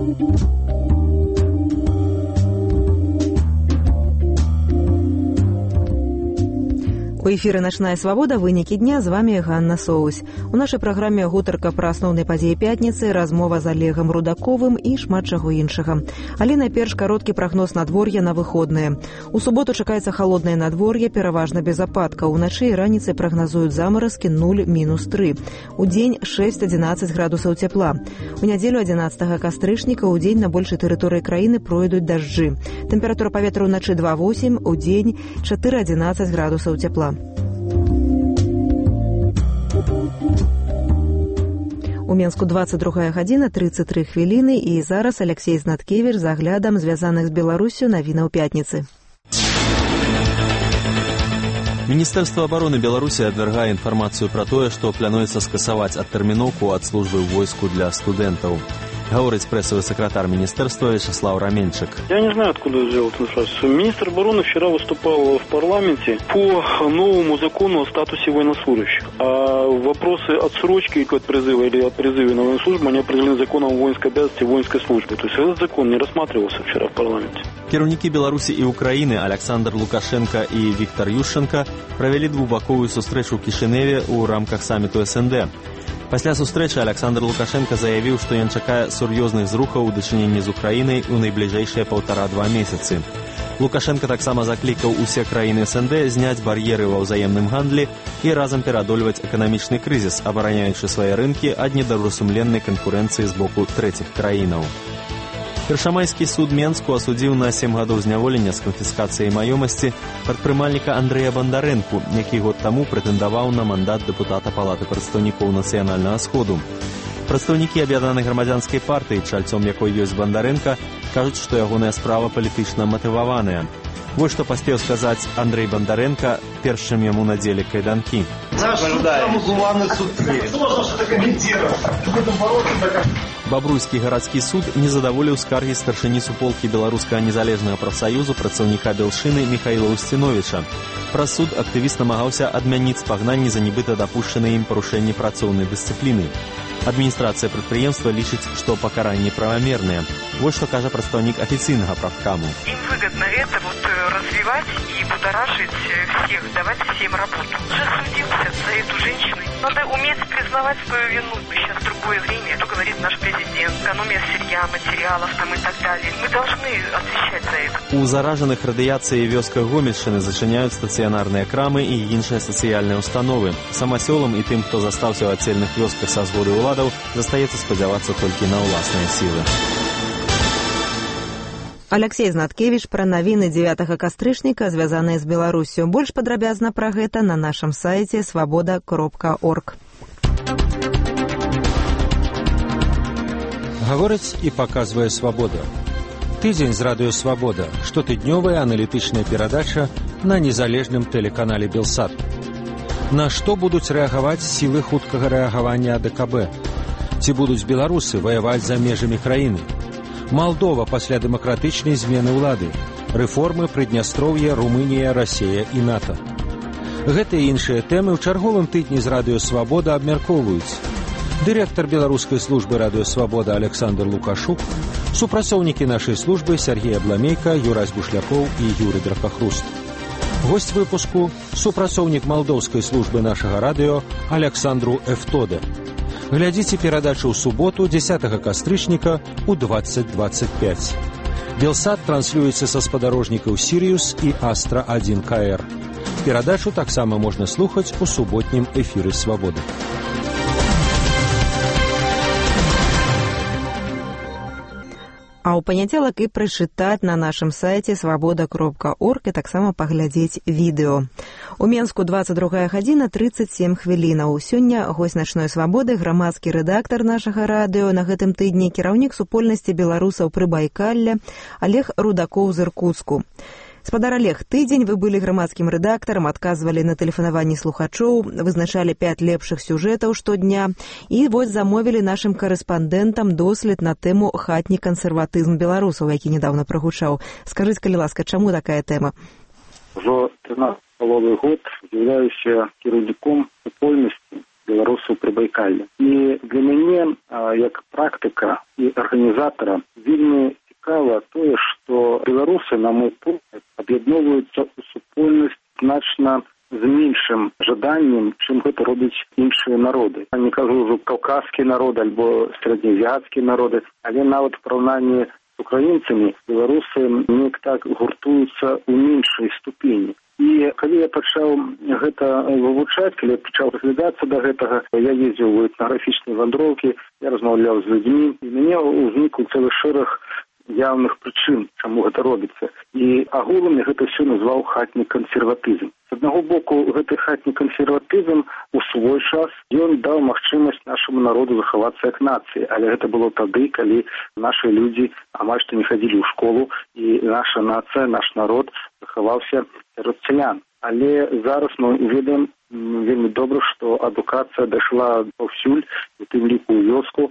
У эфіры «Начная свабода», вынікі дня, з вами Ганна Соусь. У нашай праграме гутарка пра асноўныя падзеі пятніцы, размова з Олегам Рудаковым і шмат чаго іншага. Але найперш кароткі прагноз надвор'я на выходныя. У суботу чакаецца халоднае надвор'е, пераважна без ападкаў. Уначы і раніцай прагназуюць замаразкі 0-3. У дзень 6-11 градусаў цяпла. У нядзелю 11 кастрычніка ў дзень на большай тэрыторыі краіны пройдуць дажджы. Тэмпература паветра ўначы 2-8, у дзень 4-11 градусаў цяпла. У Менску 22 гадзіна 33 хвіліны, і зараз Алексей Знаткевіч з аглядам звязаных з Беларусю навінаў пятніцы. Міністэрства абароны Беларусі абвяргае інфармацыю пра тое, што плануецца скасаваць адтэрміноўку ад службы ў войску для студэнтаў. Говорит прессовый секретарь министерства Вячеслав Раменчик. Я не знаю, откуда взял эту информацию. Министр обороны вчера выступал в парламенте по новому закону о статусе военнослужащих. А вопросы отсрочки от призыва или от призыва на военную службу, они определены законом о воинской обязанности воинской службы. То есть этот закон не рассматривался вчера в парламенте. Кіраўнікі Беларусі і Украіны Александр Лукашенко і Віктор Ющенко правялі двухбаковую сустрэчу ў Кішыневе ў рамках самміту СНД. Пасля сустрэчы Александр Лукашенко заявіў, што ён чакае сур'ёзных зрухаў у дачыненні з Украінай у найбліжэйшыя 1,5-2 месяцы. Лукашенко таксама заклікаў усе краіны СНД зняць бар'еры ва ўзаемным гандлі і разам пераадольваць эканамічны крызіс, абараняючы свае рынкі ад недобрасумленнай канкурэнцыі з боку трэціх краінаў. Першамайскі суд Менску асудзіў на 7 гадоў зняволення з канфіскацыяй маёмасці прадпрымальніка Андрэя Бандарэнку, які год таму прэтэндаваў на мандат дэпутата Палаты прадстаўнікоў Нацыянальнага сходу. Прадстаўнікі аб'яднанай грамадзянскай партыі, чальцом якой ёсць Бандарэнка, кажуць, што ягоная справа палітычна матываваная. Вось што паспеў сказаць Андрэй Бандарэнка, перш чым яму надзелі кайданкі. Бабруйскі гарадскі суд не задаволіў скаргі старшыні суполкі Беларускага незалежнага прафсаюзу працаўніка Белшыны Міхаіла Устіновіча. Праз суд актывіст намагаўся адмяніць спагнанні за нібыта дапушчаныя ім парушэнні працоўнай дысцыпліны. Адміністрацыя прадпрыемства лічыць, што пакаранні правамерныя. Вот что кажа представник официального правкаму. Им выгодно это развивать и будоражить всех, давать всем работу. Уже судился за эту женщину. Надо уметь признавать свою вину. Сейчас другое время, что говорит наш президент. Экономия сырья, материалов там и так далее. Мы должны отвечать за это. У зараженных радыяцыяй вёсках Гомельшчыны зачыняюць стацыянарныя крамы і іншыя сацыяльныя установы. Самасёлам і тым, хто застаўся ў адсельных вёсках са згоды ўладаў, застаецца спадзявацца толькі на ўласныя сілы. Алексей Знаткевич пра навіны 9 кастрычніка, звязаныя з Беларусю. Больш падрабязна пра гэта на нашым сайце свабода.орг. Гаворыць і паказвае «Свабода». Тыдзень з радыё «Свабода» – штотыднёвая аналітычная перадача на незалежным тэлеканале «Белсат». На што будуць рэагаваць сілы хуткага рэагавання АДКБ? Ці будуць беларусы ваяваць за межамі краіны? Малдова пасля дэмакратычнай змены ўлады, рэформы Прыднястроўя, Румынія, Расія і НАТО. Гэтыя і іншыя тэмы ў чарговым тыдні з радыё «Свабода» абмяркоўваюць дырэктар беларускай службы радыё «Свабода» Александр Лукашук, супрацоўнікі нашай службы Сергей Абламейка, Юрась Бушлякоў і Юрый Дракахруст. Госць выпуску – супрацоўнік малдоўскай службы нашага радыё Александру Эфтоде. Глядзіце перадачу ў суботу 10 кастрычніка ў 20:25. Белсат транслюецца са спадарожнікаў «Сіриус» і «Астра-1 КР». Перадачу таксама можна слухаць у суботнім эфіры «Свабоды». А ў панядзелак і прачытаць на нашым сайце свабода.орг і таксама паглядзець відэо. У Менску 22 гадзіна 37 хвілінаў. Сёння госць начной свабоды, грамадскі рэдактар нашага радыё, на гэтым тыдні кіраўнік супольнасці беларусаў Прыбайкалля Олег Рудакоў з Іркуцку. Спадар Олег, тыдзень вы былі грамадскім рэдактарам, адказвалі на тэлефанаванні слухачоў, вызначалі 5 лепшых сюжэтаў штодня і вось замовілі нашым карэспандэнтам дослед на тэму хатні кансерватызм беларусаў, які нядаўна прагучаў. Скажыце, калі ласка, чаму такая тэма? Ужо 13-й год з'яўляюся кіраўніком супольнасці беларусаў Прыбайкалля. І для мяне, як практыка і арганізатара, вельмі цікава тое, што беларусы, на мой погляд, аб'ядноўваюцца ў супольнасць значна з меншым жаданнем, чым гэта робяць іншыя народы. Я не кажу ўжо каўказскія народы альбо сярэднеазіяцкія народы, але нават у параўнанні з украінцамі беларусы неяк так гуртуюцца ў меншай ступені. І калі я пачаў гэта вывучаць, калі я пачаў разглядацца да гэтага, я ездзіў у этнаграфічныя вандроўкі, я размаўляў з людзьмі, і мяне ўзнікаў цэлы шэраг явных прычын, чаму гэта робіцца. І агулам я гэта ўсё назваў хатні кансерватызм. З аднаго боку, гэты хатні кансерватызм у свой час ён даў магчымасць нашаму народу захавацца як нацыі, але гэта было тады, калі нашы людзі амаль што не хадзілі ў школу, і наша нацыя, наш народ захаваўся сярод сялян. але зараз мы ведаем вельмі добра, што адукацыя дайшла паўсюль, у тым ліку ў вёску,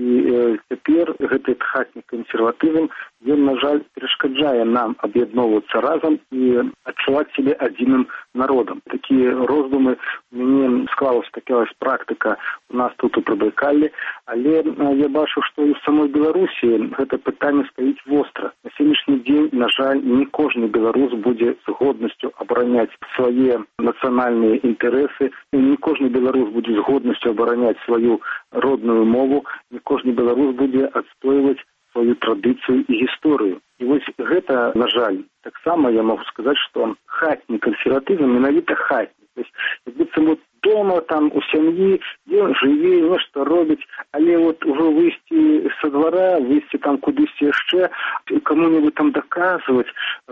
і цяпер гэты хатні кансерватызм, ён, на жаль, перашкаджае нам аб'ядноўвацца разам і адчуваць сябе адзіным народам. Такія роздумы, у мяне склалася такая практыка у нас тут у Прыбайкаллі, але я бачу, што і ў самой Беларусі гэта пытанне стаіць востра. На сённяшні дзень, на жаль, не кожны беларус будзе з годнасцю абараняць свае нацыянальныя інтарэсы, не кожны беларус будзе з годнасцю абараняць сваю родную мову, не кожны беларус будзе адстойваць сваю традыцыю і гісторыю. І вось гэта, на жаль, таксама я магу сказаць, што хатні кансерватызм менавіта хатні. То есть, як быццам вот дома, там, у сям'і, ён жыве, нешта робіць, але вот ужо выйсці са двара, выйсці там кудысьці яшчэ, каму-небудзь там даказваць,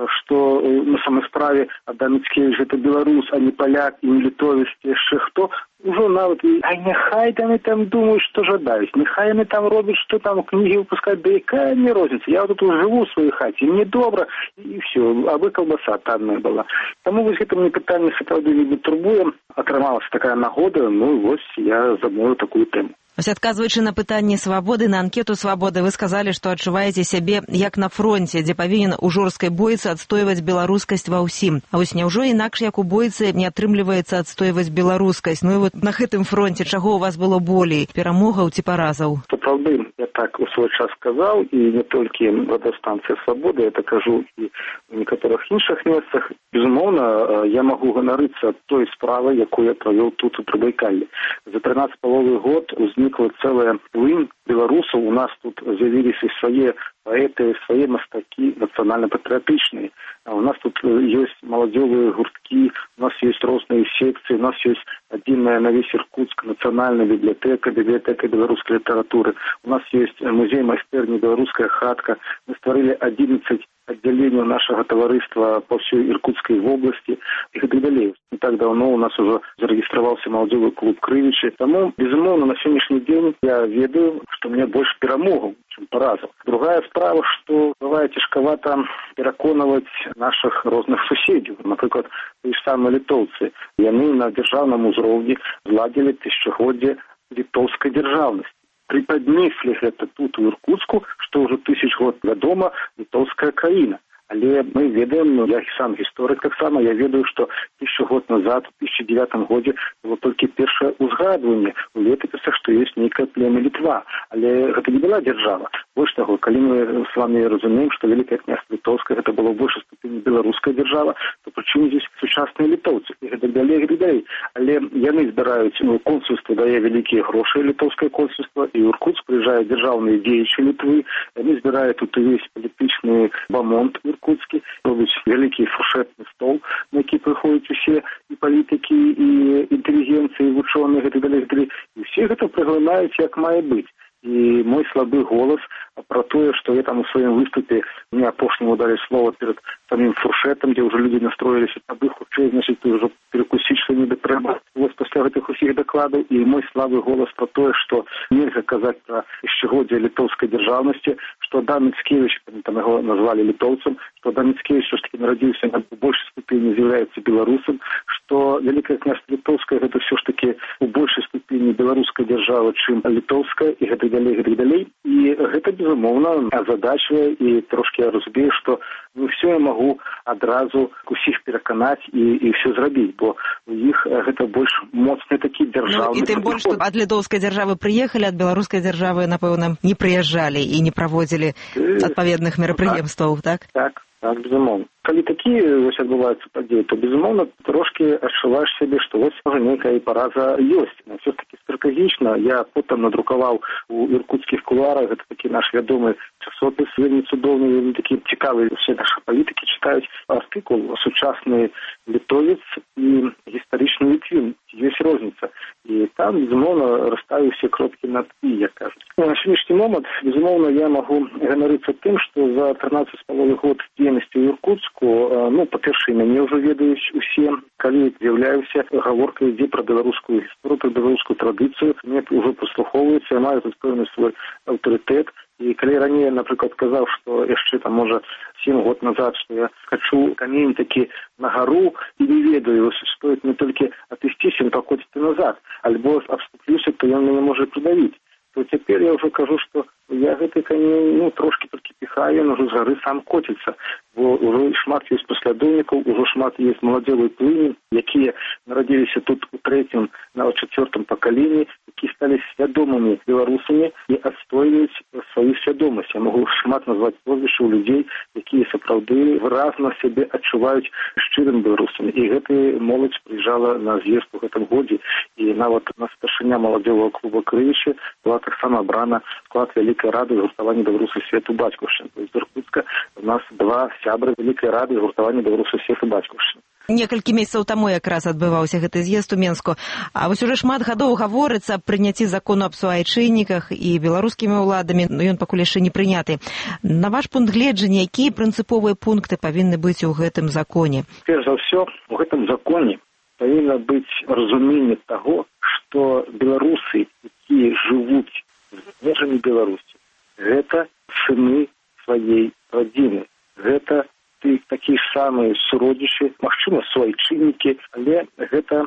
што на самой справе Адам Міцкевіч гэта беларус, а не паляк, і не літовец, яшчэ хто, ужо нават, а няхай яны там думаюць, што жадаюць, няхай яны там робяць, што там кнігі выпускаць, да якая мне розніца, я тут жыву ў сваёй хаце, мне добра, і ўсё, абы калбаса танная была. Таму вось гэта мне пытанне сапраўды вельмі турбуе, атрымалася такая нагода, ну вось я замовіў такую тэму. Вось адказваючы на пытанне свабоды, на анкету свабоды, вы сказалі, што адчуваеце сябе як на фронце, дзе павінен у жорсткай бойцы адстойваць беларускасць ва ўсім. А вось няўжо інакш, як у бойцы, не атрымліваецца адстойваць беларускасць? Ну і вот на гэтым фронце чаго у вас было болей? Перамогаў ці паразаў? Сапраўды, я так у свой час сказаў, і не толькі радыёстанцыя «Свабода», я так кажу і ў некаторых іншых месцах. Безумоўна, я магу ганарыцца той справай, якую я правёў тут у Прыбайкаллі. За 13,5 год узнікла цэлая плынь беларусаў. У нас тут з'явіліся свае паэты, свае мастакі нацыянальна-патрыятычныя. У нас тут ёсць маладзёвыя гурткі, у нас ёсць розныя секцыі, у нас ёсць адзіная на весь Иркутск нацыянальная бібліятэка беларускай літаратуры. У нас ёсць музей майстэрні «Беларуская хатка». Мы стварылі 11 аддзяленняў нашага таварыства па ўсёй Иркутскай вобласці і гэтак далей. Не так даўно у нас ужо зарэгістраваўся маладзёвы клуб «Крывічы». Таму, безумоўна, на сённяшні дзень я ведаю, што мне больш перамогаў, чым паразаў. Другая справа, што бывае цяжкавата пераконваць нашых розных суседзяў. Напрыклад, тыя ж самыя літоўцы. Яны на дзяржаўным узроўні зладзілі тысячагоддзе літоўскай дзяржаўнасці. Приподнесли гэта тут у Иркутску, што ўжо 1000 год вядома літоўская краіна. Але мы ведаем, я сам гісторык таксама, я ведаю, што 1000 год назад, у 2009 годзе, было толькі першае ўзгадванне у летапісах, што ёсць нейкае племя Літва. Але гэта не была дзяржава. Больш таго, калі мы з вами разумеем, што Вялікае княства Літоўскае гэта было ў большай ступені беларуская дзяржава, то прычым здесь сучасныя літоўцы і гэтак далей, гэтак далей. Але яны збіраюць, консульства дае вялікія грошы, літоўскае консульства, і ў Иркутск прыязджаюць дзяржаўныя дзеячы Літвы, яны збіраюць тут увесь палітычны бамонт Иркутскі, робяць вялікі фуршэтны стол, на які прыходзяць усе і палітыкі, і інтэлігенцыі, і вучоныя, гэтак далей, гэтак далей. І ўсе гэта праглынаюць, як мае быць. І мой слабы голас про тое, што я там у сваім выступе мне апошняму далі слова перад самім фуршэтам, дзе ўжо людзі настроіліся, абы хутчэй, значыць, ўжо перакусіць, што не трэба. Вось пасля гэтых усіх дакладаў і мой слабы голас про тое, што нельга казаць пра тысячагоддзе літоўскай дзяржаўнасці, што Адам Міцкевіч, там яго назвалі літоўцам, што Адам Міцкевіч ўсё ж такі нарадзіўся на большай ступені з'яўляецца беларусам, што Вялікае княства Літоўскае гэта ўсё ж такі у большай ступені беларуская дзяржава, чым літоўская, і гэта далей, гэтак далей. І гэта, безумоўна, азадачвае, і трошкі я разумею, што не ўсё я магу адразу усіх пераканаць і ўсё зрабіць, бо у іх гэта больш моцны такі дзяржаўны. Ну, і тым больш, што ад літоўскай дзяржавы прыехалі, ад беларускай дзяржавы, напэўна, не прыязджалі і не праводзілі адпаведных мерапрыемстваў, так? Так, безумоўна. Калі такія вось адбываюцца падзеі, то, безумоўна, трошкі адчуваеш сябе, што вось можа нейкая параза ёсць. Все-таки стратэгічна я потым надрукаваў у іркутскіх кулуарах, гэта такі наш вядомы часопіс, вельмі цудоўны, вельмі такі цікавы, усе нашы палітыкі чытаюць артыкул «Сучасны літовец і гістарычны літвін». Ёсць розніца. І там, безумоўна, расставіў усе кропкі над «і», як кажуць. На сённяшні момант, безумоўна, я магу ганарыцца тым, што за 13,5 год дзейнасці ў Иркутску, ну, па-першае, мяне ўжо ведаюць усе, калі з'яўляюся, гаворка ідзе пра беларускую гісторыю, пра беларускую традыцыю, мне ўжо прыслухоўваюцца, я маю тут пэўны свой аўтарытэт, І калі раней, напрыклад, казаў, што яшчэ там, можа, 7 год назад, што я хочу камень такі на гару і не ведаю, стоит мне толькі отвесціся, пакоціць назад, альбо абступлюся, то ён мяне можа придавіць. То цяпер я ўжо кажу, што я гэты камень, трошки толькі піхаю, ён ужо з гары сам коціцца, бо ўжо шмат ёсць паслядоўнікаў, ужо шмат ёсць маладзевай плыні, якія нарадзіліся тут у 3-м, нават 4-м пакаленні, якія сталі свядомымі беларусамі і адстойваюць сваю свядомасць. Я магу шмат назваць прозвішчаў людзей, якія сапраўды выразна сябе адчуваюць шчырым беларусамі. І гэта моладзь прыязджала на з'езд у гэтым годзе, і нават на старшыня маладзевага клуба «Крывішча» была таксама абрана склад Вялікай рады згуртавання беларусаў свету бацькаўшчыны. То есть з Іркутска у нас 2 сябры Вялікай рады згуртавання беларусаў свету бацькаўшчыны. Некалькі месяцаў таму якраз адбываўся гэты з'езд у Менску. А вось уже шмат гадоў гаворыцца аб прыняцці закону аб суайчынніках і беларускімі ўладамі, но ён пакуль яшчэ не прыняты. На ваш пункт гледжання, якія прынцыповыя пункты павінны быць у гэтым законе? Перш за ўсё, у гэтым законе павінна быць разуменне таго, што беларусы, якія жывуць з межамі Беларусі, гэта сыны сваёй радзіны. Гэта такія ж самыя суродзічы, магчыма, суайчыннікі, але гэта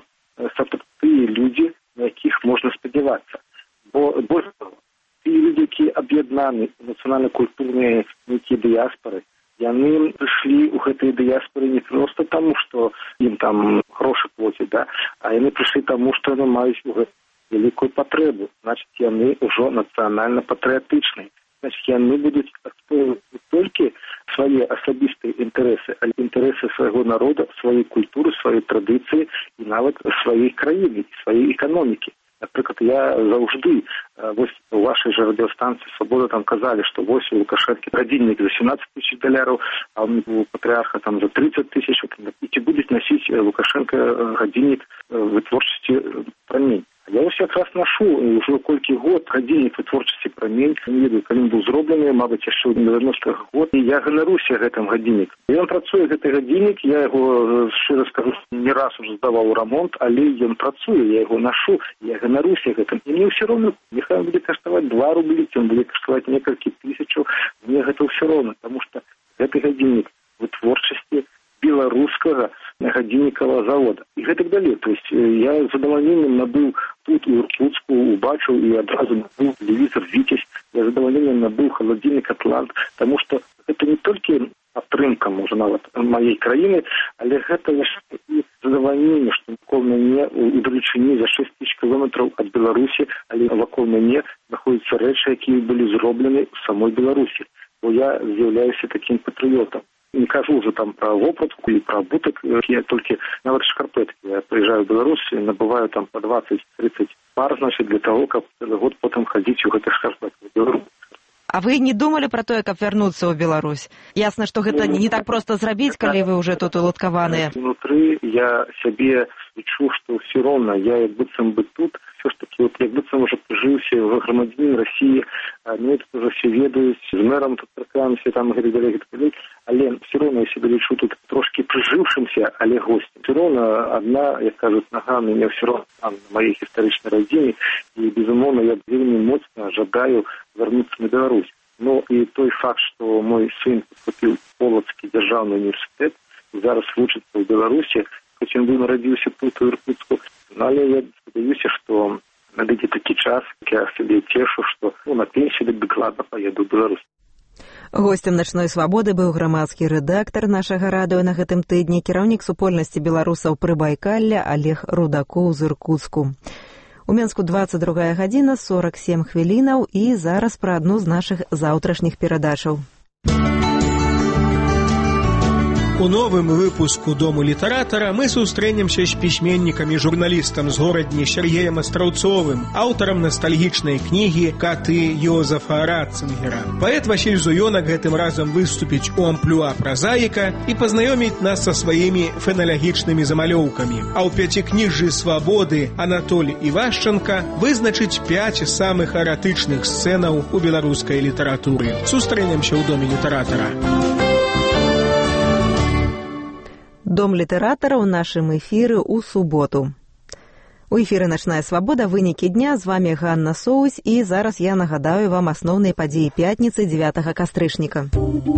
тыя людзі, на якіх можна спадзявацца. Бо больш таго, тыя людзі, якія аб'яднаны ў нацыянальна-культурныя нейкія дыяспоры, яны прыйшлі ў гэтыя дыяспоры не проста таму, што ім там грошы плоцяць, да? А яны прыйшлі таму, што яны маюць вялікую патрэбу. Значыць, яны ўжо нацыянальна-патрыятычныя. Значыць, яны будуць адстойваць не толькі свае асабістыя інтарэсы, але інтарэсы свайго народа, сваёй культуры, сваёй традыцыі і нават сваёй краіны, сваёй эканомікі. Напрыклад, я заўжды, вось у вашай жа радыёстанцыі «Свабода» там казалі, што вось у Лукашэнкі гадзіннік за $17,000, а у патрыарха там за 30,000, і ці будуць насіць Лукашэнка гадзіннік вытворчасці «Прамень». Я вось якраз нашу ўжо колькі год гадзіннік вытворчасці «Прамень». Не ведаю, калі быў зроблены, мабыць, яшчэ ў 90-х год. І я ганаруся гэтым гадзіннік. Ён працуе, гэты гадзіннік, я яго, шчыра скажу, не раз уже здаваў у рамонт, але ён працуе, я яго нашу, я ганаруся гэтым. І мне ўсё роўна, няхай ён будзе каштаваць 2 рублі, ён будзе каштаваць некалькі тысячаў, мне гэта ўсё роўна, таму што гэты гадзіннік вытворчасці беларускага гадзіннікавага завода. І гэтак далей. То есть я з задавальненнем набыў тут у Іркутску, убачыў і адразу набыў тэлевізор «Віцязь», я з задавальненнем набыў халадзільнік «Атлант», таму што гэта не толькі падтрымка, можа, нават маёй краіны, але гэта яшчэ і задавальненне, што вакол мяне у далечыні за 6000 кілометраў ад Беларусі, але вакол мяне знаходзяцца рэчы, якія былі зроблены ў самой Беларусі. Бо я з'яўляюся такім патрыётам. Не кажу уже там про вопратку и про буток, я только нават шкарпетки. Я приезжаю в Беларусь и набываю там по 20-30 пар, значит, для того, как целый год потом ходить в гэтых шкарпетках в Беларусь. А вы не думали про тое, каб вярнуцца ў Беларусь? Ясна, што гэта не так проста зрабіць, калі вы ўжо тут уладкаваныя. Внутры я сябе лічу, што ўсё роўна, я як быццам бы тут, все ж таки, вот як быццам уже прыжыўся в грамадзянін России, мне тут уже все ведаюць, з мэрам тут працуемся, там і далей, але все роўна я сябе лічу тут трошки прыжыўшымся, але гостем. Все роўна одна, як кажуць, нага мяне все роўна на маёй гістарычнай радзіне, і, безумоўна, я вельмі моцна жадаю вярнуцца на Беларусь. Ну і той факт, што мой сын поступіў у Полацкі дзяржаўны універсітэт і зараз вучыцца ў Беларусі, хоць ён быў нарадзіўся тут у Іркутску, але я спадзяюся, што надыдзе такі час, я сябе цешу, што на пенсію дакладна паеду ў Беларусь. Гостем «Начной свабоды» быў грамадскі рэдактар нашага радыё на гэтым тыдні, кіраўнік супольнасці беларусаў Прыбайкалля Олег Рудакоў з Іркутску. У Менску 22 гадзіна, 47 хвілінаў, і зараз пра адну з нашых заўтрашніх перадачаў. У новым выпуску «Дому літаратара» мы сустрэнемся з пісьменнікам і журналістам з горадні Сергеем Астраўцовым, аўтарам настальгічнай кнігі «Каты» Йозефа Ратцингера. Паэт Васіль Зуёнак гэтым разам выступіць у амплуа празаіка і пазнаёміць нас са сваімі феналагічнымі замалёўкамі. А ў пяцікніжжы «Свабоды» Анатоль Івашченка вызначыць 5 самых эратычных сцэнаў у беларускай літаратуры. Сустрэнемся ў Доме літаратара. Дом літаратара ў нашым эфіры ў суботу. У эфіры «Начная свабода», вынікі дня, з вами Ганна Соусь, і зараз я нагадаю вам асноўныя падзеі пятніцы 9 кастрычніка.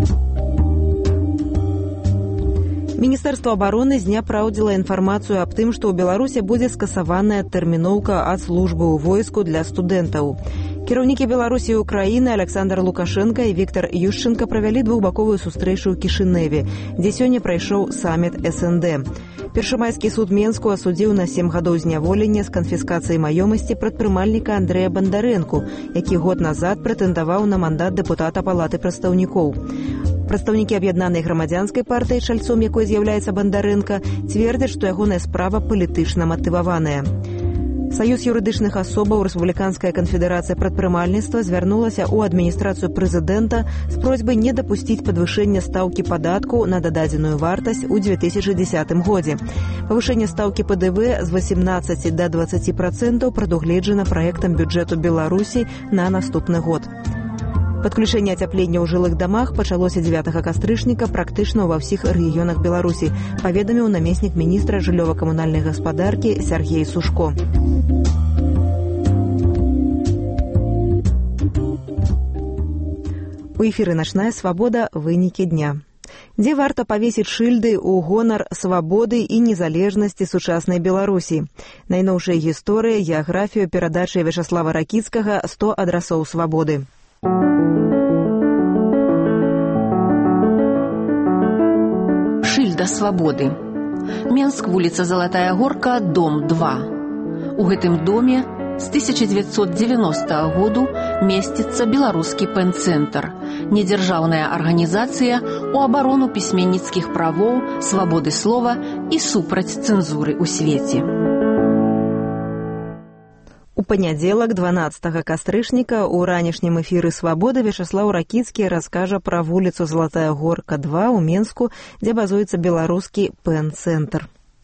Міністэрства абароны зняпраўдзіла інфармацыю аб тым, што ў Беларусі будзе скасаваная тэрміноўка ад службы ў войску для студэнтаў. Кіраўнікі Беларусі і Украіны Александр Лукашенко і Віктор Ющенко правялі двухбаковую сустрэчу ў Кішыневе, дзе сёння прайшоў саміт СНД. Першамайскі суд Менску асудзіў на 7 гадоў зняволення з канфіскацыяй маёмасці прадпрымальніка Андрэя Бандарэнку, які год назад прэтэндаваў на мандат дэпутата Палаты прадстаўнікоў. Прадстаўнікі аб'яднанай грамадзянскай партыі, чальцом якой з'яўляецца Бандарэнка, цвердзяць, што ягоная справа палітычна матываваная. Саюз юрыдычных асобаў Рэспубліканская канфедэрацыя прадпрымальніцтва звярнулася ў адміністрацыю прэзідэнта з просьбай не дапусціць падвышэння стаўкі падатку на дададзеную вартасць у 2010 годзе. Павышэнне стаўкі ПДВ з 18 да 20% прадугледжана праектам бюджэту Беларусі на наступны год. Падключэнне ацяплення ў жылых дамах пачалося 9 кастрычніка практычна ва ўсіх рэгіёнах Беларусі, паведаміў намеснік міністра жыллёва-камунальнай гаспадаркі Сергей Сушко. У эфіры «Начная свабода», вынікі дня. Дзе варта павесіць шыльды ў гонар свабоды і незалежнасці сучаснай Беларусі. Найноўшая гісторыя, геаграфію перадачы Вячаслава Ракіцкага «100 адрасоў свабоды». Шыльда свабоды. Менск, вуліца Залатая Горка, дом 2. У гэтым доме з 1990 году месціцца беларускі пэн-цэнтр, недзяржаўная арганізацыя у абарону пісьменніцкіх правоў, свабоды слова і супраць цэнзуры ў свеце. У панядзелак, 12 кастрычніка, у ранішнім эфіры «Свабода» Вячаслаў Ракіцкі раскажа пра вуліцу Залатая Горка 2 ў Менску, дзе базуецца беларускі пэн-цэнтр.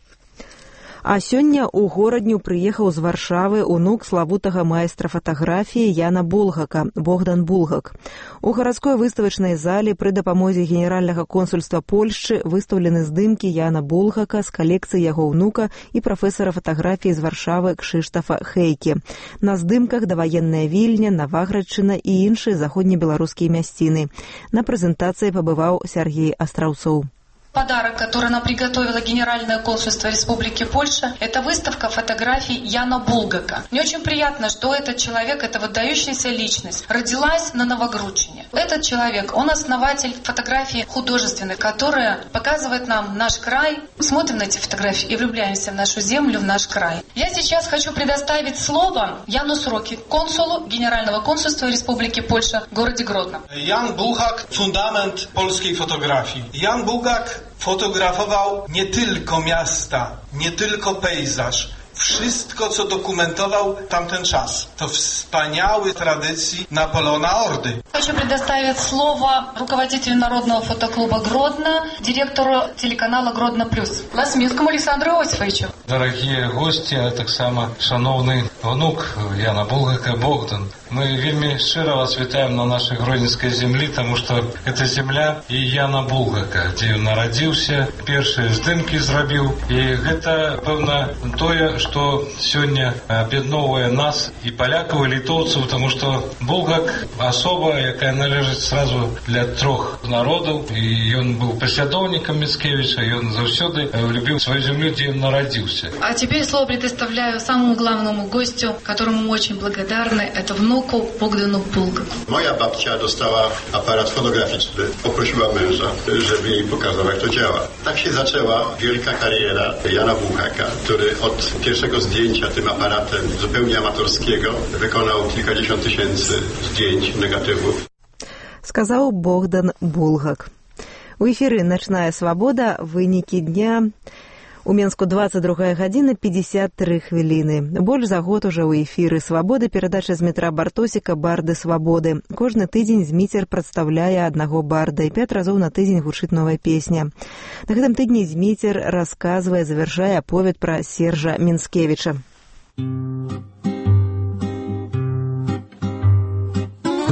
А сёння ў горадню прыехаў з Варшавы унук славутага майстра фатаграфіі Яна Булгака, Богдан Булгак. У гарадской выставачнай зале пры дапамозе генеральнага консульства Польшчы выстаўлены здымкі Яна Булгака з калекцыі яго ўнука і прафесара фатаграфіі з Варшавы Кшыштафа Хейкі. На здымках даваенная Вільня, Наваградчына і іншыя заходнебеларускія мясціны. На прэзентацыі пабываў Сергей Астраўцоў. Подарок, который нам приготовило Генеральное консульство Республики Польша, это выставка фотографий Яна Булгака. Мне очень приятно, что этот человек, эта выдающаяся личность, родилась на Новогрудчине. Этот человек, он основатель фотографии художественной, которая показывает нам наш край. Мы смотрим на эти фотографии и влюбляемся в нашу землю, в наш край. Я сейчас хочу предоставить слово Яну Сроки, консулу Генерального консульства Республики Польша в городе Гродно. Jan Bulgak, fundament polskiej fotografii. Jan Bulgak fotografował nie tylko miasta, nie tylko pejzaż. Wszystko, co dokumentował tamten czas. To wspaniałej tradycji Napoleona Ordy. Хочу предоставить слово руководителю Народного фотоклуба Гродно, директору телеканала Гродно Плюс, Ласминскому Александру Иосифовичу. Дорогие гости, а так само шановний внук Яна Булгака Богдан. Мы вельми шчыра вас вітаем на нашей гродненской землі, тому что это земля і Яна Булгака, где он народился, першие здымки зрабіў. И это, пэвна, тое, что сегодня объединовывает нас и поляков, и литовцев, потому что Булгак особа, якая належит сразу для 3 народов, и он был последовником Мицкевича, и он завсёды любил свою землю, где он народился. А теперь слово предоставляю самому главному гостю, которому мы очень благодарны, это внуку Богдану Булгаку. Moja babcia dostała aparat fotograficzny, poprosiła męża, żeby jej pokazał, jak to działa. Tak się zaczęła wielka kariera Jana Bulgaka, który od pierwszego zdjęcia tym aparatem zupełnie amatorskiego wykonał kilkadziesiąt tysięcy zdjęć, negatywów. Сказаў Богдан Булгак. У эфіры «Начная свабода», вынікі дня. У Менску 22 гадзіна 53 хвіліны. Больш за год уже ў эфіры «Свабоды» перадача з метра Бартосіка «Барды свабоды». Кожны тыдзень Зміцер прадстаўляе аднаго барда і 5 разоў на тыдзень гучыць новая песня. На гэтым тыдні Зміцер расказвае, завяршае аповед пра Сержа Мінскевіча.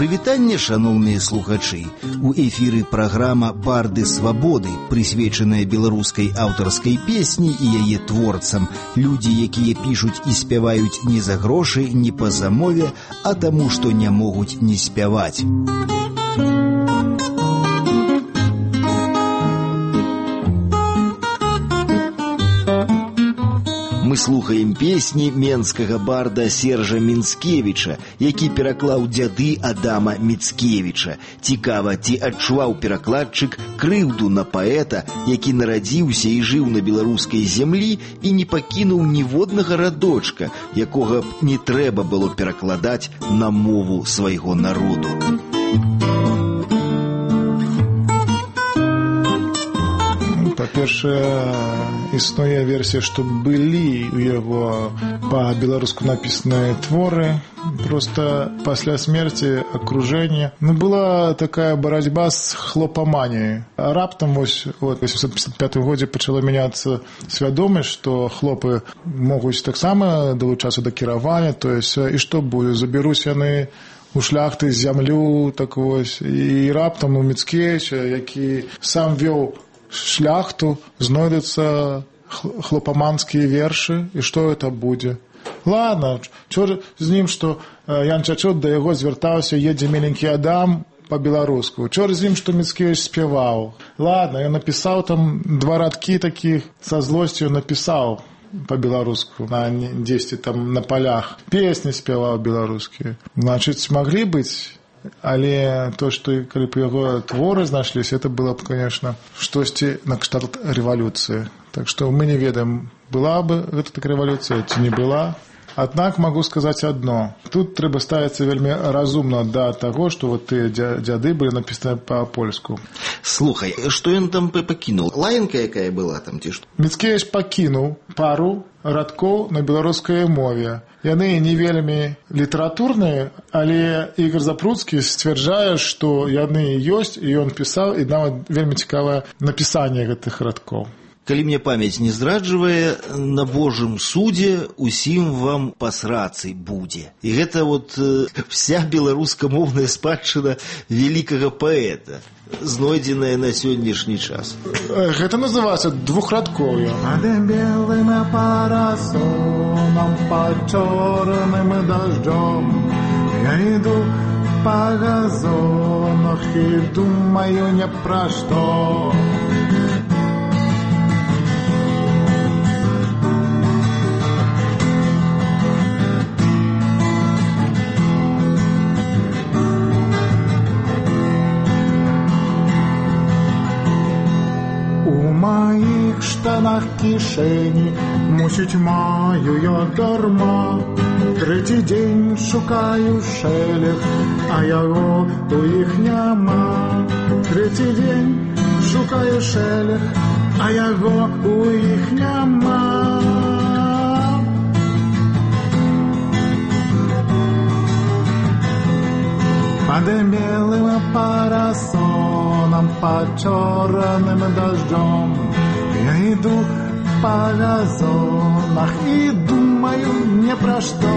Прывітанне, шаноўныя слухачы. У эфіры праграма «Барды свабоды», прысвечаная беларускай аўтарскай песні і яе творцам. Людзі, якія пішуць і спяваюць не за грошы, не па замове, а таму, што не могуць не спяваць. Мы слухаем песні менскага барда Сержа Мінскевіча, які пераклаў дзяды Адама Міцкевіча. Цікава, ці адчуваў перакладчык крыўду на паэта, які нарадзіўся і жыў на беларускай зямлі і не пакінуў ніводнага радочка, якога б не трэба было перакладаць на мову свайго народу. Па-першае, існуе версія, што былі ў яго па-беларуску напісаныя творы. Просто пасля смерці акружэння была такая барацьба з хлопаманіяй. А раптам у 1955 годзе пачала мяняцца свядомасць, што хлопы могуць таксама далучацца да кіравання, то есть і што будзе, забяруць яны у шляхты зямлю, так вось, і раптам у Міцкевіча, які сам вёў шляхту, знойдуцца хлопаманскія вершы, і што гэта будзе? Ладно, чор з ним, што Ян Чачот да яго звяртаўся, едзе міленькі Адам па-беларуску. Чор з ім, што Міцкевіч спяваў. Ладно, ён напісаў там 2 радкі такіх, са злосцю напісаў па-беларуску, дзесьці там на палях. Песні спяваў беларускія. Значыць, маглі быць. Але то, што калі б яго творы знайшліся, это было б, конечно, штосьці накшталт рэвалюцыі. Так што мы не ведаем, была бы гэта так рэвалюцыя ці не была. Аднак магу сказаць адно. Тут трэба ставіцца вельмі разумна да таго, што вот тыя дзяды былі напісаны па-польску. Слухай, што ён там пакінуў? Лаянка якая была там ці што? Міцкевіч пакінуў пару радкоў на беларускай мове. Яны не вельмі літаратурныя, але Ігор Запруцкі сцвярджае, што яны ёсць, і ён пісаў, і нават вельмі цікавае напісанне гэтых радкоў. Калі мне памяць не здраджвае, на Божым судзе усім вам пасрацы будзе. І гэта вот вся беларускамоўная спадчына великага паэта, знойдзеная на сённяшні час. Гэта называецца двухрадкоўе. Под белым парасонам, под чорным дождем я иду по газонах и думаю не про что. У моих штанах кишені, мусить маю я дарма. Третій день шукаю шелех, а його у їх нема. Третій день шукаю шелех, а його у їх нема. Под белым парасоном, под черным дождем я иду по газонах и думаю не про что.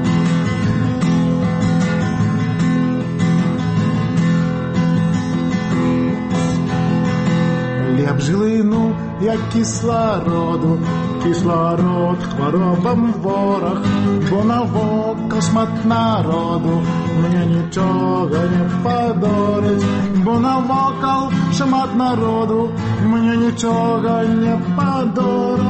Лепш глину, як кислороду, кислород хворобам ворог, бо навокал шмат народу, мне нічого не подорить, бо навокал шмат народу, мне нічого не подорить.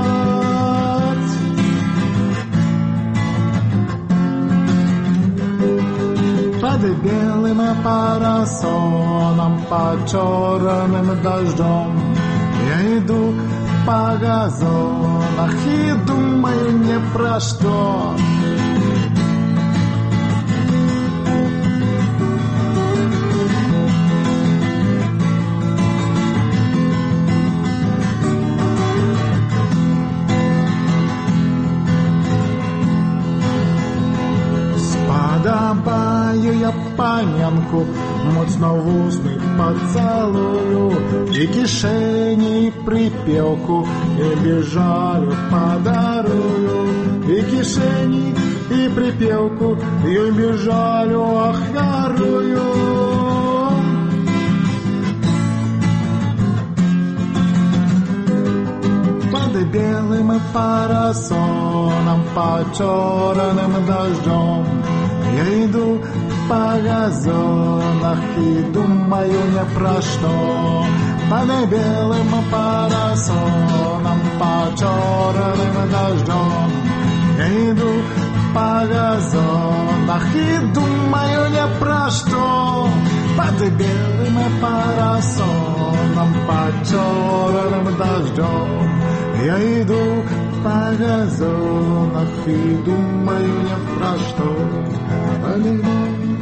Под белым парасоном, под черным дождем я иду по газонах и думаю не про что. Сподобаю я панянку, моцно в усны поцелую, и кишени припевку, и бежалю подарую, и кишени и припевку ее бежалю ахвярую. Под белым парасоном, под черным дождем я иду по газонах и думаю не про что. Под белым парасоном, под черным дождем я иду по газонах и думаю не про что. Под белым парасоном, под черным дождем я иду по газонах и думаю не про что.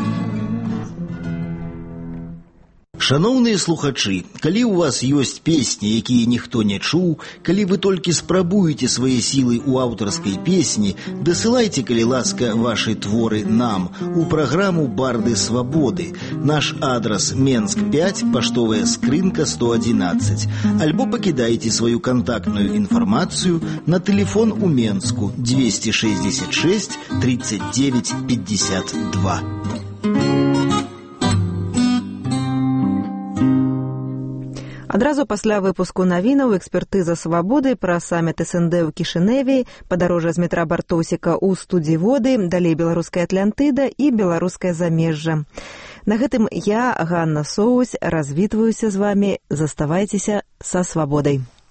Шановныя слухачы, калі ў вас ёсць песні, якія ніхто не чуў, калі вы толькі спрабуеце свае сілы ў аўтарскай песні, дасылайце, калі ласка, вашы творы нам у праграму «Барды свабоды». Наш адрас Менск 5, паштовая скрынка 111. Альбо пакідайце сваю кантактную інфармацыю на тэлефон у Менску 266 39 52. Адразу пасля выпуску навінаў экспертыза свабоды пра саміт СНД ў Кішыневе, падарожжа з метра Бартосіка ў студзіводы, далей беларуская Атлантыда і беларускае замежжа. На гэтым я, Ганна Соўвась, развітваюся з вамі. Заставайцеся са свабодай.